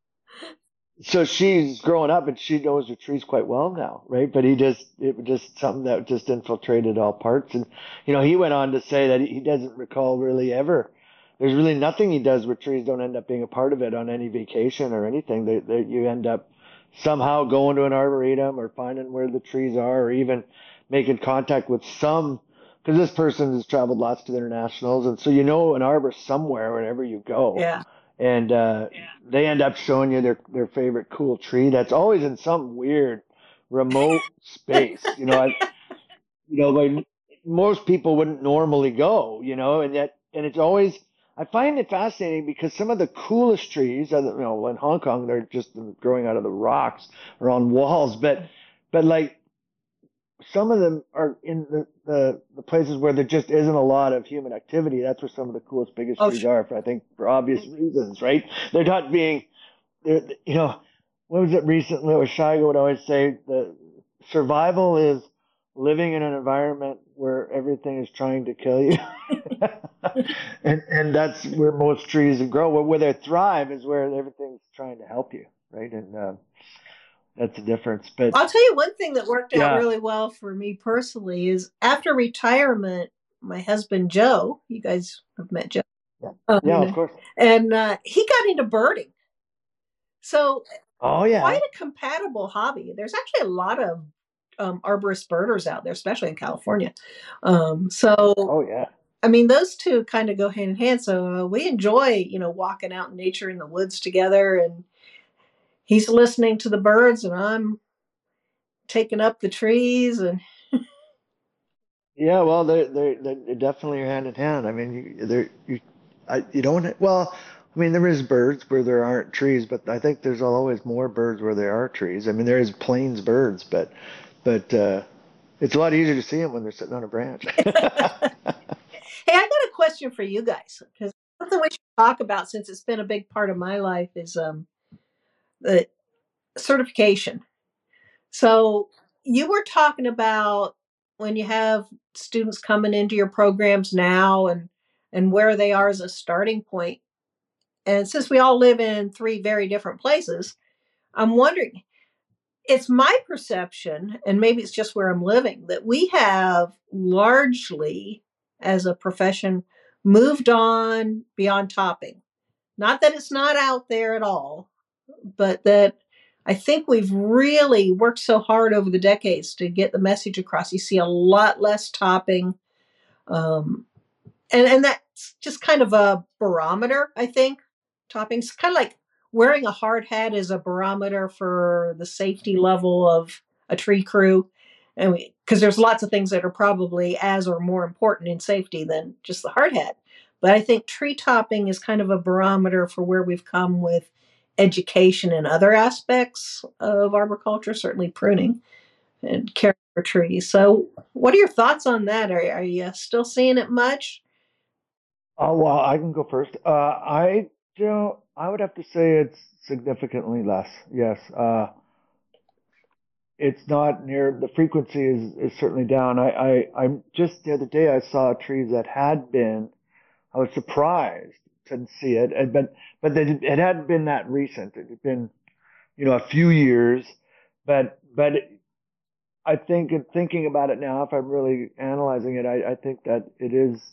So she's growing up and she knows her trees quite well now, right? But it was just something that just infiltrated all parts. And, he went on to say that he doesn't recall really ever. There's really nothing he does where trees don't end up being a part of it on any vacation or anything. You end up somehow going to an arboretum or finding where the trees are or even making contact with because this person has traveled lots to the internationals, and so an arborist somewhere wherever you go. Yeah. And they end up showing you their favorite cool tree that's always in some weird remote space. Like most people wouldn't normally go. And it's always I find it fascinating because some of the coolest trees, in Hong Kong they're just growing out of the rocks or on walls, but like. Some of them are in the places where there just isn't a lot of human activity. That's where some of the coolest, biggest trees are, for obvious reasons, right? They're not being, what was it recently? Shigo would always say the survival is living in an environment where everything is trying to kill you. and that's where most trees grow. Where they thrive is where everything's trying to help you, right? And that's the difference. But I'll tell you one thing that worked out really well for me personally is after retirement, my husband Joe, you guys have met Joe. Yeah, of course. And he got into birding. So quite a compatible hobby. There's actually a lot of arborist birders out there, especially in California. So, Oh yeah. I mean, those two kind of go hand in hand. So we enjoy, walking out in nature in the woods together, and he's listening to the birds, and I'm taking up the trees. And Yeah, well, they definitely are hand in hand. I mean, you don't. Well, I mean, there is birds where there aren't trees, but I think there's always more birds where there are trees. I mean, there is plains birds, but it's a lot easier to see them when they're sitting on a branch. hey, I got a question for you guys, because something we should talk about, since it's been a big part of my life, is the certification. So you were talking about when you have students coming into your programs now, and where they are as a starting point. And since we all live in three very different places, I'm wondering, it's my perception, and maybe it's just where I'm living, that we have largely, as a profession, moved on beyond topping. Not that it's not out there at all, but that I think we've really worked so hard over the decades to get the message across. You see a lot less topping. Um, and that's just kind of a barometer, I think. Toppings kind of like wearing a hard hat is a barometer for the safety level of a tree crew, and because there's lots of things that are probably as or more important in safety than just the hard hat. But I think tree topping is kind of a barometer for where we've come with education and other aspects of arboriculture, certainly pruning and caring for trees. So what are your thoughts on that? Are you still seeing it much? Oh, well, I can go first. I don't. I would have to say it's significantly less. Yes. It's not near the frequency is certainly down. I'm just the other day I saw trees that had been. I was surprised to see it, it hadn't been that recent. It had been a few years, but I think in thinking about it now, if I'm really analyzing it, I think that it is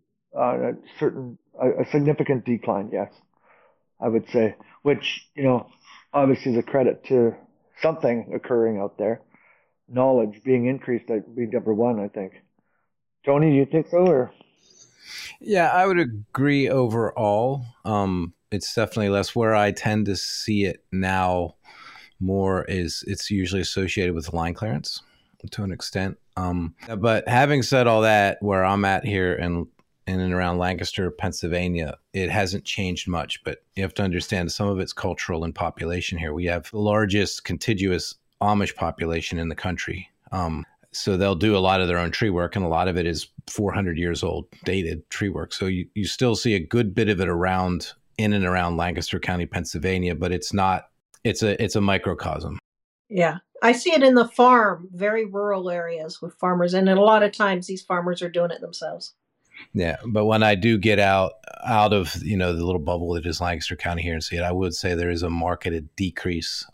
a significant decline. Yes, I would say, which obviously is a credit to something occurring out there, knowledge being increased. That'd be number one, I think. Tony, do you think so, or? Yeah, I would agree overall. It's definitely less. Where I tend to see it now more is it's usually associated with line clearance to an extent. But having said all that, where I'm at here in and around Lancaster, Pennsylvania, it hasn't changed much. But you have to understand some of it's cultural and population here. We have the largest contiguous Amish population in the country. So they'll do a lot of their own tree work, and a lot of it is 400 years old, dated tree work. So you still see a good bit of it around in and around Lancaster County, Pennsylvania, but it's not. It's a microcosm. Yeah, I see it in the farm, very rural areas with farmers, and a lot of times these farmers are doing it themselves. Yeah, but when I do get out of the little bubble that is Lancaster County here and see it, I would say there is a marketed decrease.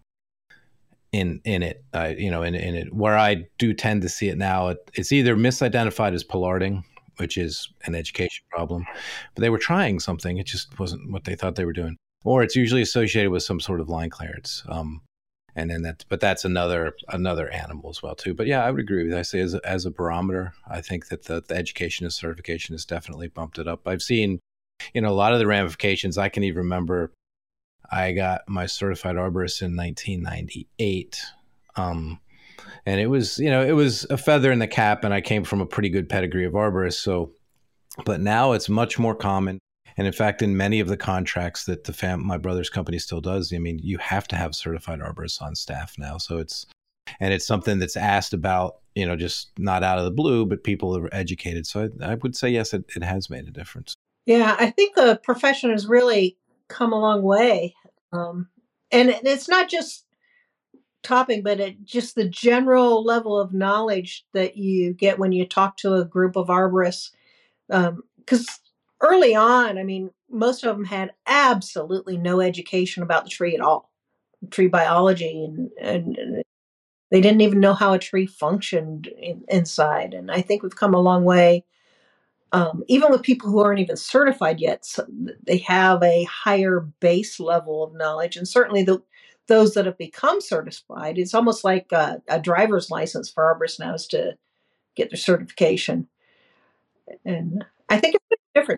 In it, in it, where I do tend to see it now, it's either misidentified as pollarding, which is an education problem, but they were trying something. It just wasn't what they thought they were doing. Or it's usually associated with some sort of line clearance. And then that's another animal as well too. But yeah, I would agree with you. I say as a barometer, I think that the education and certification has definitely bumped it up. I've seen, a lot of the ramifications. I can even remember I got my certified arborist in 1998. And it was, it was a feather in the cap, and I came from a pretty good pedigree of arborists. So, but now it's much more common. And in fact, in many of the contracts that my brother's company still does, I mean, you have to have certified arborists on staff now. So it's something that's asked about, just not out of the blue, but people are educated. So I would say, yes, it has made a difference. Yeah, I think the profession has really come a long way. And it's not just topping, but just the general level of knowledge that you get when you talk to a group of arborists. Because early on, I mean, most of them had absolutely no education about the tree at all, tree biology, and they didn't even know how a tree functioned inside. And I think we've come a long way. Even with people who aren't even certified yet, so they have a higher base level of knowledge. And certainly the those that have become certified, it's almost like a driver's license for arborists now is to get their certification. And I think it's different.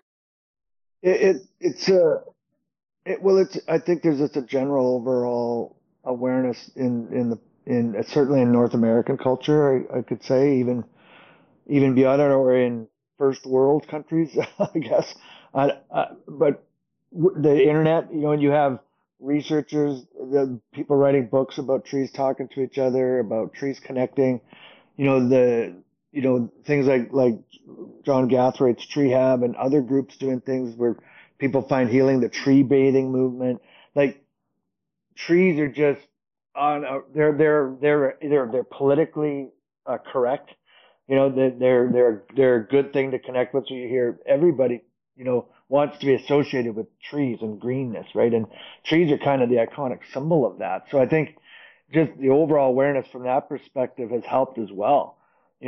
I think there's just a general overall awareness in certainly in North American culture, I could say, even beyond it, or in first world countries, I guess. But the internet, and you have researchers, the people writing books about trees talking to each other, about trees connecting, things like John Gathwaite's Tree Hab and other groups doing things where people find healing, the tree bathing movement. Like, trees are just they're politically correct. They're a good thing to connect with. So you hear everybody, wants to be associated with trees and greenness, right? And trees are kind of the iconic symbol of that. So I think just the overall awareness from that perspective has helped as well.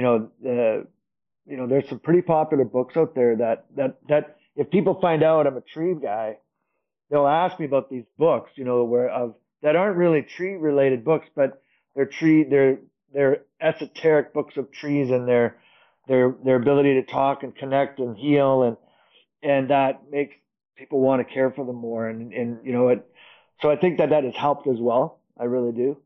There's some pretty popular books out there that if people find out I'm a tree guy, they'll ask me about these books, that aren't really tree related books, but they're esoteric books of trees and their ability to talk and connect and heal, and that makes people want to care for them more. So I think that has helped as well. I really do.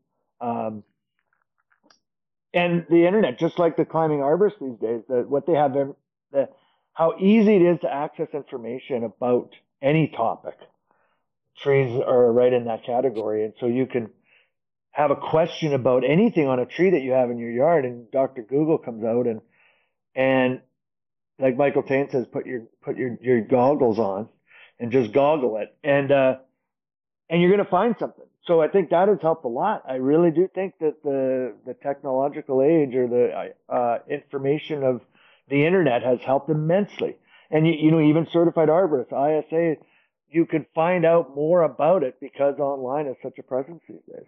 And the internet, just like the climbing arborists these days, what they have, how easy it is to access information about any topic. Trees are right in that category. And so you can have a question about anything on a tree that you have in your yard, and Dr. Google comes out and like Michael Tain says, put your goggles on and just goggle it, and you're going to find something. So I think that has helped a lot. I really do think that the technological age, or the information of the internet, has helped immensely. And even certified arborists, ISA, you can find out more about it because online is such a presence these days.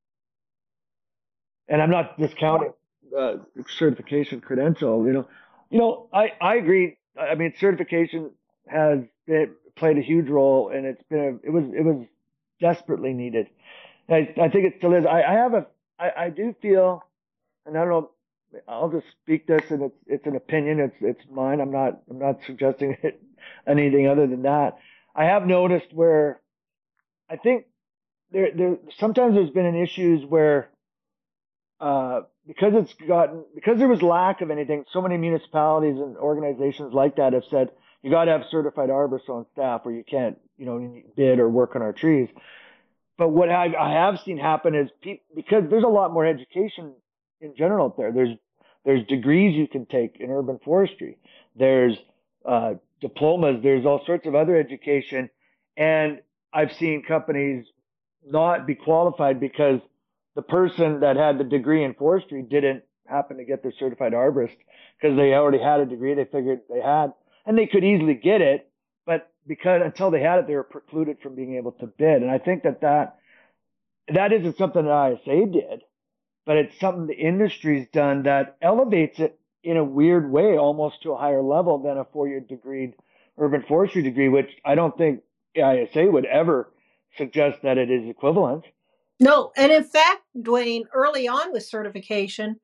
And I'm not discounting certification credential. I agree. I mean, certification has played a huge role, and it was desperately needed. I think it still is. I do feel, and I don't know, I'll just speak this, and it's an opinion. It's mine. I'm not suggesting anything other than that. I have noticed where I think there sometimes there's been issues where because there was lack of anything, so many municipalities and organizations like that have said you got to have certified arborists on staff, or you can't bid or work on our trees. But what I have seen happen is because there's a lot more education in general out there. There's degrees you can take in urban forestry. There's diplomas. There's all sorts of other education, and I've seen companies not be qualified because the person that had the degree in forestry didn't happen to get their certified arborist, because they already had a degree they figured they had, and they could easily get it, but because until they had it, they were precluded from being able to bid. And I think that isn't something that ISA did, but it's something the industry's done that elevates it in a weird way, almost to a higher level than a 4-year degreed urban forestry degree, which I don't think ISA would ever suggest that it is equivalent. No, and in fact, Dwayne, early on with certification,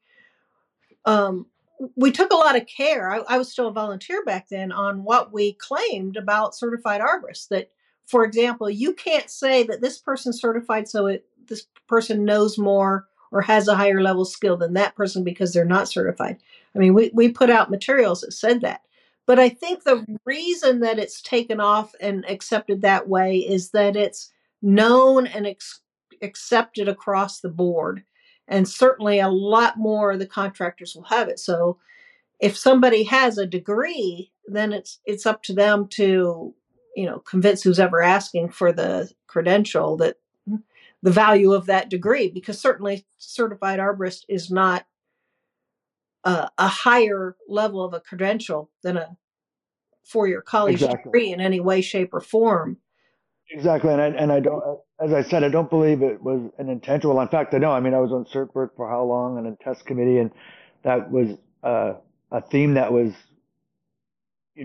we took a lot of care. I was still a volunteer back then, on what we claimed about certified arborists. That, for example, you can't say that this person's certified, so this person knows more or has a higher level skill than that person because they're not certified. I mean, we put out materials that said that. But I think the reason that it's taken off and accepted that way is that it's known and accepted across the board. And certainly a lot more of the contractors will have it. So if somebody has a degree, then it's up to them to, convince who's ever asking for the credential that the value of that degree, because certainly certified arborist is not a higher level of a credential than a 4-year college degree in any way, shape, or form. Exactly, and I don't, as I said, I don't believe it was an intentional. In fact, I know. I mean, I was on CertBird for how long, and a test committee, and that was a theme that was,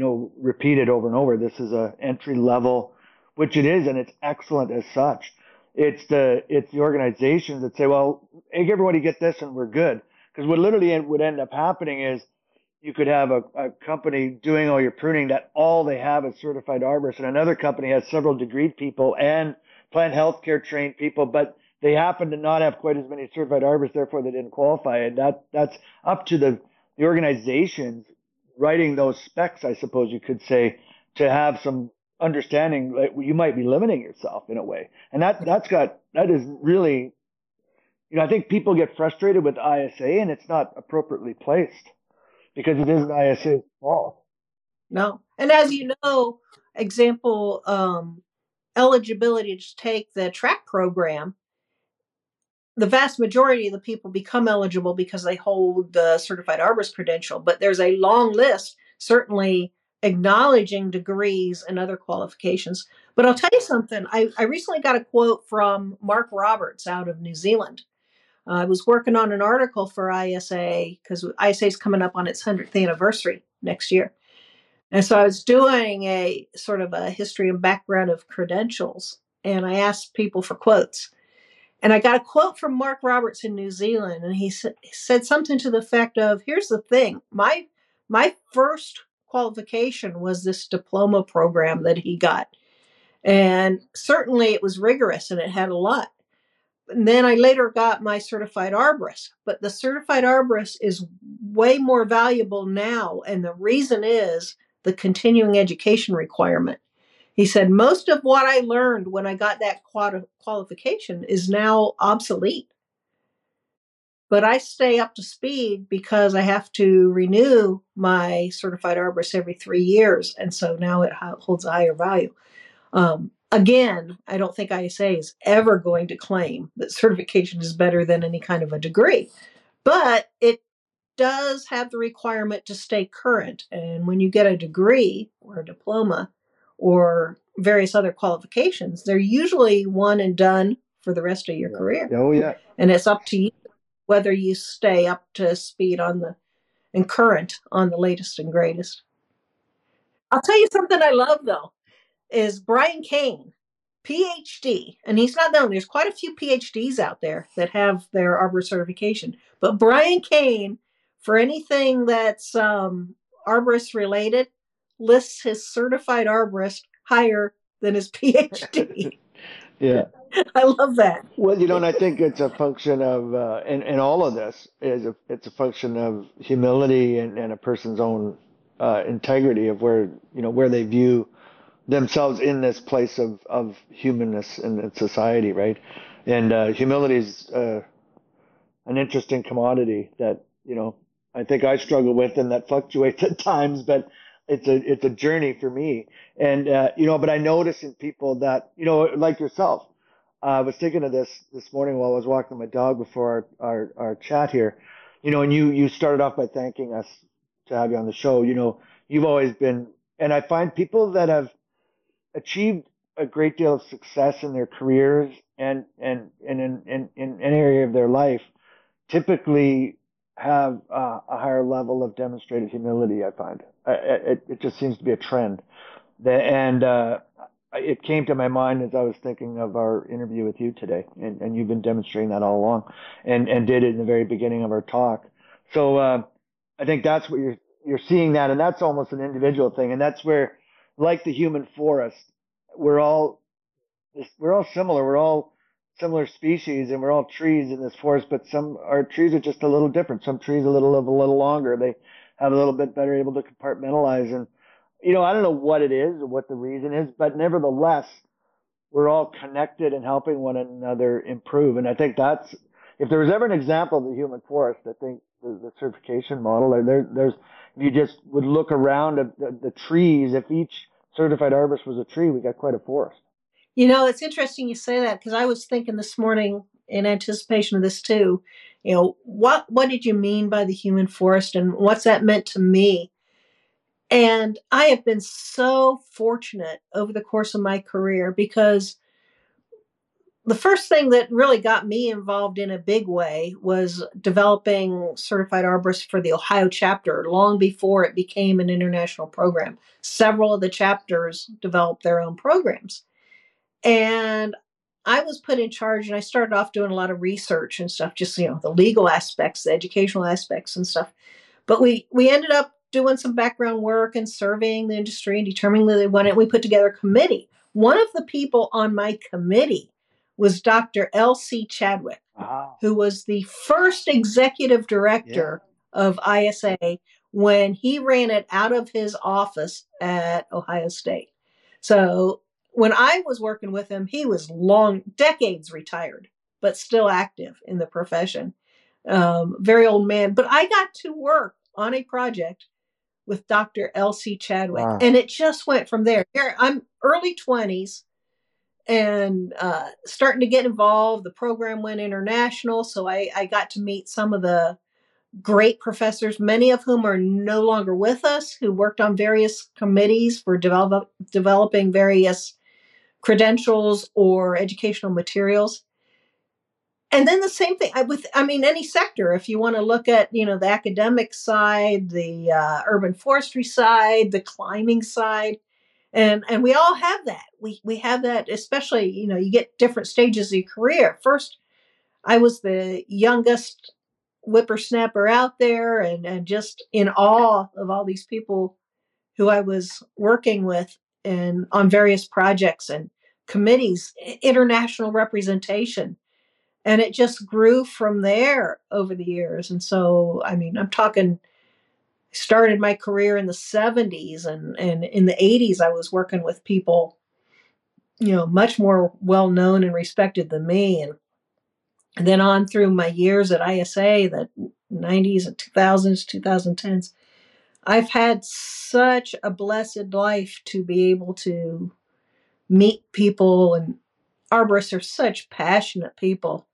repeated over and over. This is a entry level, which it is, and it's excellent as such. It's the organizations that say, well, hey, everybody get this and we're good. Because what literally would end up happening is you could have a company doing all your pruning that all they have is certified arborists, and another company has several degreed people and plant healthcare trained people, but they happen to not have quite as many certified arborists, therefore they didn't qualify. And that's up to the organizations writing those specs, I suppose you could say, to have some understanding that you might be limiting yourself in a way. And that is really, I think people get frustrated with ISA and it's not appropriately placed because it isn't ISA's fault. No. And as you know, example, eligibility to take the track program, the vast majority of the people become eligible because they hold the certified arborist credential, but there's a long list, certainly acknowledging degrees and other qualifications. But I'll tell you something, I recently got a quote from Mark Roberts out of New Zealand. I was working on an article for ISA because ISA is coming up on its 100th anniversary next year. And so I was doing a sort of a history and background of credentials, and I asked people for quotes. And I got a quote from Mark Roberts in New Zealand, and he said something to the effect of, here's the thing, my first qualification was this diploma program that he got. And certainly it was rigorous and it had a lot. And then I later got my certified arborist, but the certified arborist is way more valuable now. And the reason is the continuing education requirement. He said, most of what I learned when I got that qualification is now obsolete. But I stay up to speed because I have to renew my certified arborist every 3 years. And so now it holds a higher value. Again, I don't think ISA is ever going to claim that certification is better than any kind of a degree, but it does have the requirement to stay current. And when you get a degree or a diploma or various other qualifications, they're usually one and done for the rest of your career. Oh, yeah. And it's up to you whether you stay up to speed and current on the latest and greatest. I'll tell you something I love, though, is Brian Kane, PhD, and he's not known. There's quite a few PhDs out there that have their arborist certification, but Brian Kane, for anything that's arborist related, lists his certified arborist higher than his PhD. Yeah. I love that. Well, and I think it's a function of, and all of this it's a function of humility and a person's own integrity of where they view themselves in this place of humanness in society, right? And humility is an interesting commodity that I think I struggle with, and that fluctuates at times, but it's a journey for me. And but I notice in people that like yourself. I was thinking of this morning while I was walking my dog before our chat here. And you started off by thanking us to have you on the show. You've always been, and I find people that have achieved a great deal of success in their careers and in any area of their life typically have a higher level of demonstrated humility. I find it just seems to be a trend, and it came to my mind as I was thinking of our interview with you today, and you've been demonstrating that all along, and did it in the very beginning of our talk. So I think that's what you're seeing that, and that's almost an individual thing, and that's where, like the human forest, we're all similar. We're all similar species, and we're all trees in this forest, but our trees are just a little different. Some trees live a little longer. They have a little bit better able to compartmentalize, and I don't know what it is or what the reason is, but nevertheless, we're all connected and helping one another improve. And I think that's, if there was ever an example of the human forest, I think the certification model, there's, if you just would look around at the trees, if each certified arborist was a tree, we got quite a forest. It's interesting you say that, because I was thinking this morning in anticipation of this too, what did you mean by the human forest, and what's that meant to me? And I have been so fortunate over the course of my career, because the first thing that really got me involved in a big way was developing certified arborists for the Ohio chapter long before it became an international program. Several of the chapters developed their own programs. And I was put in charge, and I started off doing a lot of research and stuff, just, the legal aspects, the educational aspects and stuff. But we ended up doing some background work and surveying the industry and determining that they wanted. We put together a committee. One of the people on my committee was Dr. L.C. Chadwick, who was the first executive director of ISA when he ran it out of his office at Ohio State. So when I was working with him, he was decades retired, but still active in the profession. Very old man. But I got to work on a project with Dr. L.C. Chadwick, and it just went from there. I'm early 20s and starting to get involved. The program went international, so I got to meet some of the great professors, many of whom are no longer with us, who worked on various committees for developing various credentials or educational materials. And then the same thing with any sector. If you want to look at, the academic side, the urban forestry side, the climbing side, and we all have that. We have that, especially, you get different stages of your career. First, I was the youngest whippersnapper out there, and just in awe of all these people who I was working with and on various projects and committees, international representation. And it just grew from there over the years. And so, I'm talking, started my career in the 70s, and in the 80s, I was working with people, much more well-known and respected than me. And then on through my years at ISA, the 90s and 2000s, 2010s, I've had such a blessed life to be able to meet people, and arborists are such passionate people.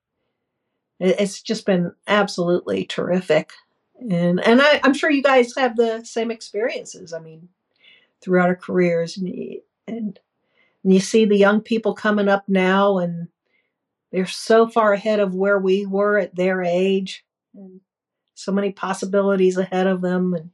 It's just been absolutely terrific. And I'm sure you guys have the same experiences, throughout our careers. And you see the young people coming up now, and they're so far ahead of where we were at their age, and so many possibilities ahead of them. And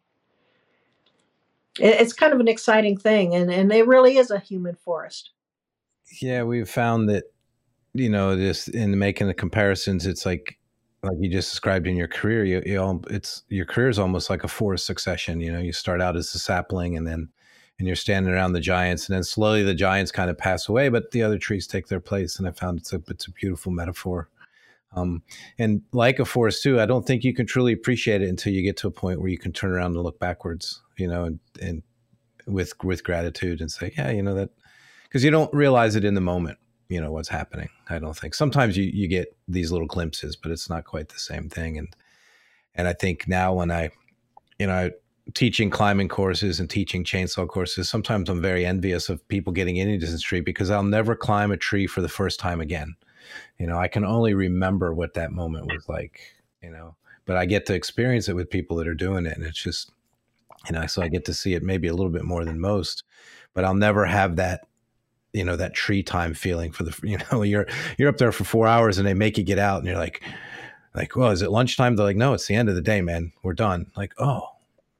it's kind of an exciting thing. And it really is a human forest. Yeah, we've found that, just in making the comparisons, it's like you just described in your career, your career is almost like a forest succession. You start out as a sapling, and you're standing around the giants, and then slowly the giants kind of pass away, but the other trees take their place. And I found it's a beautiful metaphor. And like a forest too, I don't think you can truly appreciate it until you get to a point where you can turn around and look backwards, and with gratitude and say, yeah, that, because you don't realize it in the moment, what's happening. I don't think sometimes you get these little glimpses, but it's not quite the same thing. And I think now when I teaching climbing courses and teaching chainsaw courses, sometimes I'm very envious of people getting into this tree, because I'll never climb a tree for the first time again. I can only remember what that moment was like, but I get to experience it with people that are doing it. And it's just, so I get to see it maybe a little bit more than most, but I'll never have that, that tree time feeling for the, you're up there for 4 hours and they make you get out, and you're like, well, is it lunchtime? They're like, no, it's the end of the day, man. We're done. Like, oh,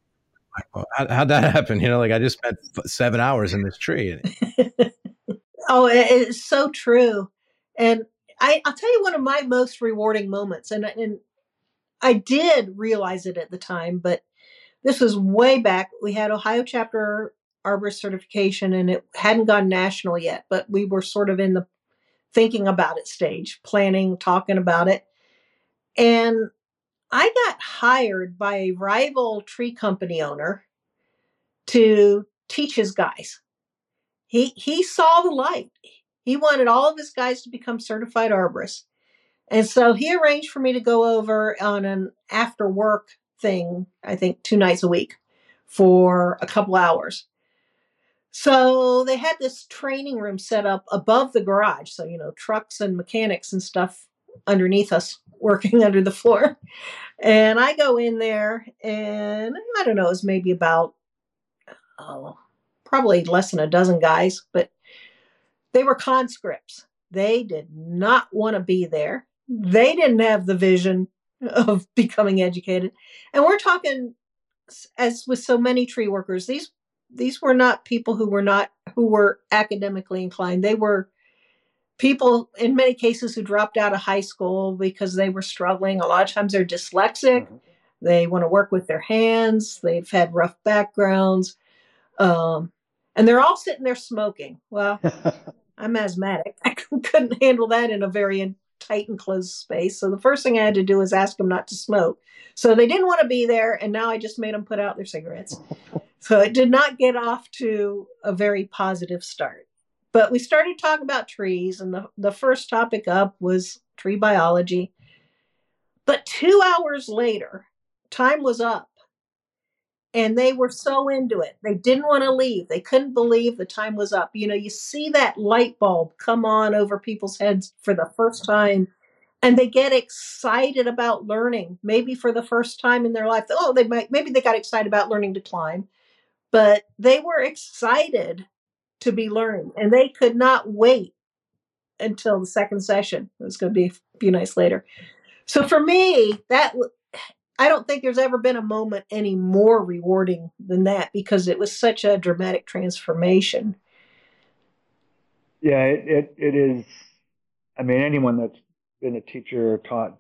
how'd that happen? I just spent 7 hours in this tree. Oh, it's so true. And I'll tell you one of my most rewarding moments, and I did realize it at the time, but this was way back. We had Ohio chapter arborist certification, and it hadn't gone national yet, but we were sort of in the thinking about it stage, planning, talking about it. And I got hired by a rival tree company owner to teach his guys. He saw the light. He wanted all of his guys to become certified arborists. And so he arranged for me to go over on an after work thing, I think 2 nights a week for a couple hours. So they had this training room set up above the garage. So, trucks and mechanics and stuff underneath us working under the floor. And I go in there, and I don't know, it was maybe about, probably less than a dozen guys, but they were conscripts. They did not want to be there. They didn't have the vision of becoming educated. And we're talking, as with so many tree workers, these were not people who were academically inclined. They were people in many cases who dropped out of high school because they were struggling. A lot of times they're dyslexic. Mhm. They want to work with their hands. They've had rough backgrounds. And they're all sitting there smoking. Well, I'm asthmatic. I couldn't handle that in a very tight and closed space. So the first thing I had to do was ask them not to smoke. So they didn't want to be there. And now I just made them put out their cigarettes. So it did not get off to a very positive start. But we started talking about trees, and the first topic up was tree biology. But 2 hours later, time was up, and they were so into it. They didn't want to leave. They couldn't believe the time was up. You know, you see that light bulb come on over people's heads for the first time, and they get excited about learning, maybe for the first time in their life. Oh, maybe they got excited about learning to climb, but they were excited to be learning, and they could not wait until the second session. It was going to be a few nights later. So for me, I don't think there's ever been a moment any more rewarding than that, because it was such a dramatic transformation. Yeah, it is. I mean, anyone that's been a teacher or taught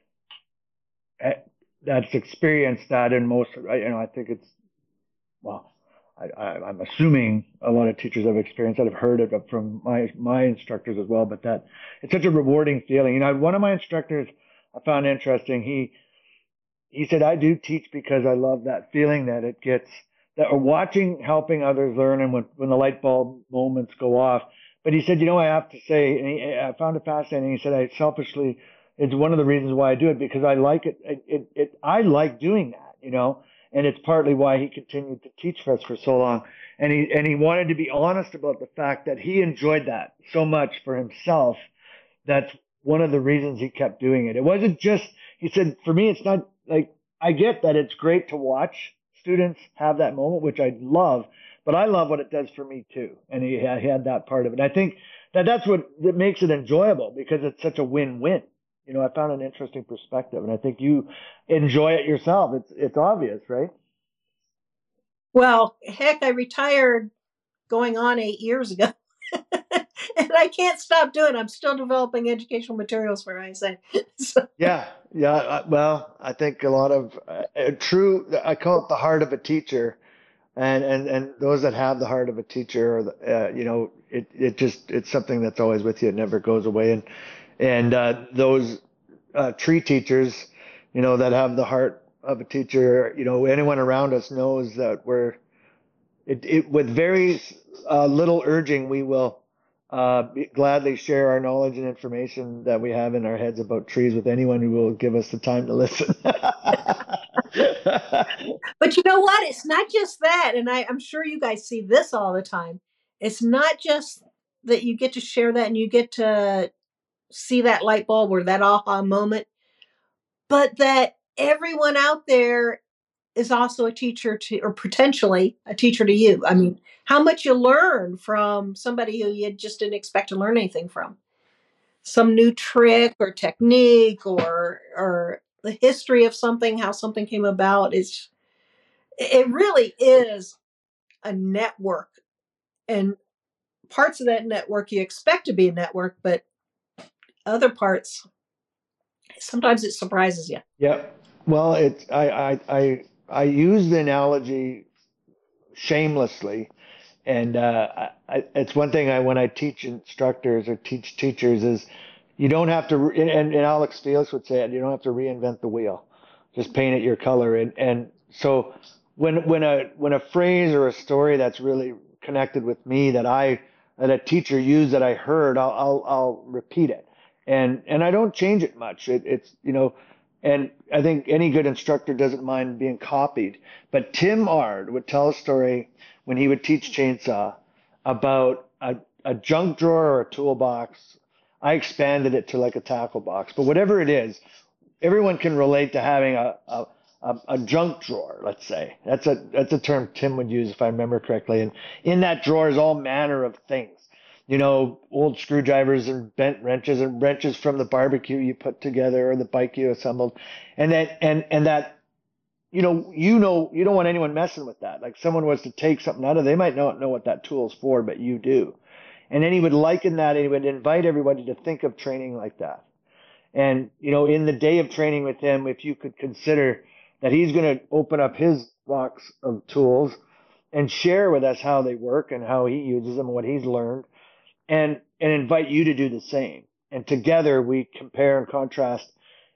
that's experienced that in most, I think it's, well, I'm assuming a lot of teachers have experienced that. I've heard it from my instructors as well, but that it's such a rewarding feeling. One of my instructors I found interesting. He said, I do teach because I love that feeling that it gets, that watching, helping others learn, and when the light bulb moments go off. But he said, I have to say, and I found it fascinating. He said, I selfishly, it's one of the reasons why I do it, because I like it. I like doing that, and it's partly why he continued to teach for us for so long. And he wanted to be honest about the fact that he enjoyed that so much for himself. That's one of the reasons he kept doing it. It wasn't just, he said, for me, it's not like, I get that it's great to watch students have that moment, which I love, but I love what it does for me too. And he had that part of it. And I think that's what makes it enjoyable, because it's such a win-win. I found an interesting perspective, and I think you enjoy it yourself. It's obvious, right? Well, heck, I retired going on 8 years ago. And I can't stop doing it. I'm still developing educational materials for ISA. So. Yeah. Well, I think a lot of true, I call it the heart of a teacher, and those that have the heart of a teacher, it's something that's always with you. It never goes away. And those tree teachers, that have the heart of a teacher, anyone around us knows that with very little urging, we will gladly share our knowledge and information that we have in our heads about trees with anyone who will give us the time to listen. But you know what? It's not just that. And I'm sure you guys see this all the time. It's not just that you get to share that and you get to see that light bulb or that aha moment, but that everyone out there is also a teacher to, or potentially a teacher to you. I mean, how much you learn from somebody who you just didn't expect to learn anything from. Some new trick or technique or the history of something, how something came about. It really is a network, and parts of that network you expect to be a network, but other parts, sometimes it surprises you. Yeah. Well, I use the analogy shamelessly, and it's one thing when I teach instructors or teach teachers is you don't have to, and Alex Felix would say it, you don't have to reinvent the wheel, just paint it your color. And so when a phrase or a story that's really connected with me that a teacher used that I heard, I'll repeat it, and I don't change it much. It's and I think any good instructor doesn't mind being copied. But Tim Ard would tell a story when he would teach chainsaw about a junk drawer or a toolbox. I expanded it to like a tackle box, but whatever it is, everyone can relate to having a junk drawer. Let's say that's a term Tim would use if I remember correctly. And in that drawer is all manner of things. Old screwdrivers and bent wrenches and wrenches from the barbecue you put together or the bike you assembled. And that you don't want anyone messing with that. Like someone was to take something out of it, they might not know what that tool is for, but you do. And then he would liken that, and he would invite everybody to think of training like that. And, in the day of training with him, if you could consider that he's going to open up his box of tools and share with us how they work and how he uses them and what he's learned, and invite you to do the same. And together we compare and contrast.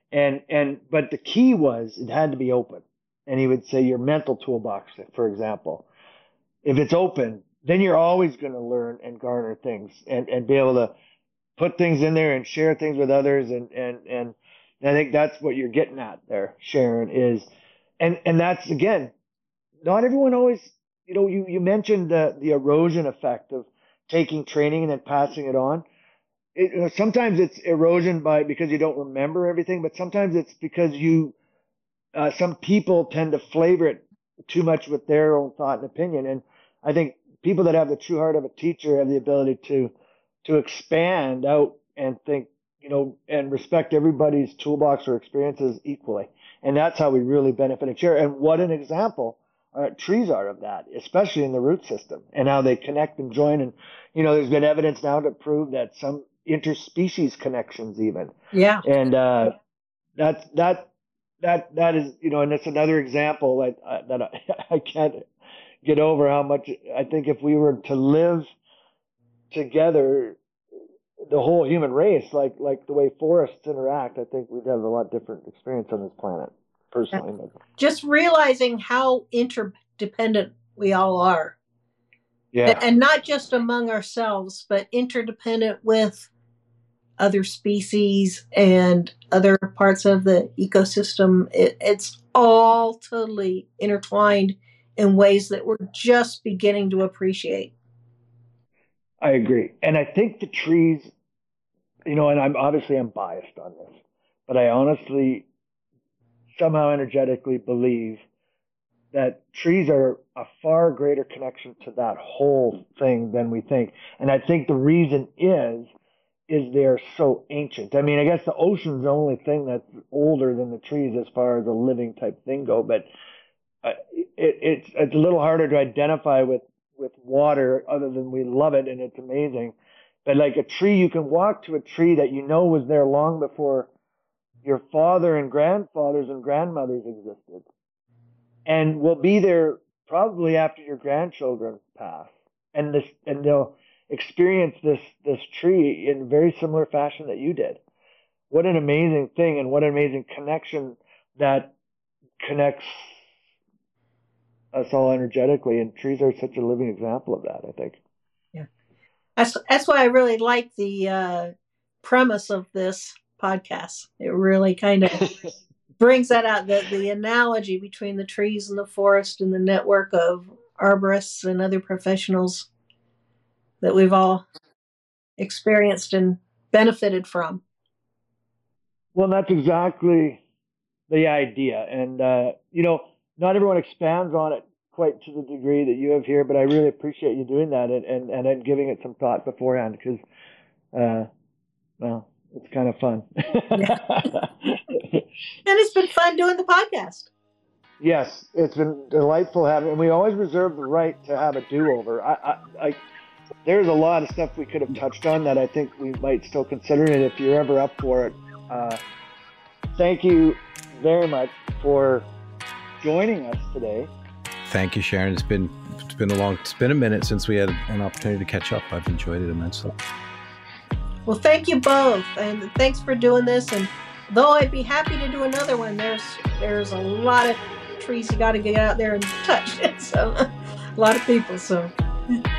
But the key was it had to be open. And he would say your mental toolbox, for example, if it's open, then you're always going to learn and garner things and be able to put things in there and share things with others. And I think that's what you're getting at there, Sharon, is, and that's, again, not everyone always, you mentioned the erosion effect of taking training and then passing it on. Sometimes it's erosion because you don't remember everything, but sometimes it's because some people tend to flavor it too much with their own thought and opinion. And I think people that have the true heart of a teacher have the ability to expand out and think, and respect everybody's toolbox or experiences equally. And that's how we really benefit and share. And what an example trees are of that, especially in the root system, and how they connect and join. And, there's been evidence now to prove that some interspecies connections even. Yeah. And that is, and it's another example that I can't get over how much I think if we were to live together, the whole human race, like the way forests interact, I think we'd have a lot different experience on this planet, personally. Just realizing how interdependent we all are. Yeah. And not just among ourselves, but interdependent with other species and other parts of the ecosystem. It's all totally intertwined in ways that we're just beginning to appreciate. I agree. And I think the trees, and I'm biased on this, but I honestly somehow energetically believe that trees are a far greater connection to that whole thing than we think. And I think the reason is they're so ancient. I mean, I guess the ocean's the only thing that's older than the trees as far as a living type thing go, but it's a little harder to identify with water, other than we love it and it's amazing. But like a tree, you can walk to a tree that was there long before your father and grandfathers and grandmothers existed, and will be there probably after your grandchildren pass, and they'll experience this tree in very similar fashion that you did. What an amazing thing, and what an amazing connection that connects us all energetically, and trees are such a living example of that, I think. Yeah, that's why I really like the premise of this podcast. It really kind of brings that out, the analogy between the trees and the forest and the network of arborists and other professionals that we've all experienced and benefited from. Well, that's exactly the idea. And, not everyone expands on it quite to the degree that you have here, but I really appreciate you doing that and giving it some thought beforehand, because, it's kind of fun. Yeah. And it's been fun doing the podcast. Yes, it's been delightful having, and we always reserve the right to have a do-over. There's a lot of stuff we could have touched on that I think we might still consider it if you're ever up for it. Thank you very much for joining us today. Thank you, Sharon. It's been a minute since we had an opportunity to catch up. I've enjoyed it immensely. Well, thank you both, and thanks for doing this. And though I'd be happy to do another one, there's a lot of trees you got to get out there and touch. So a lot of people. So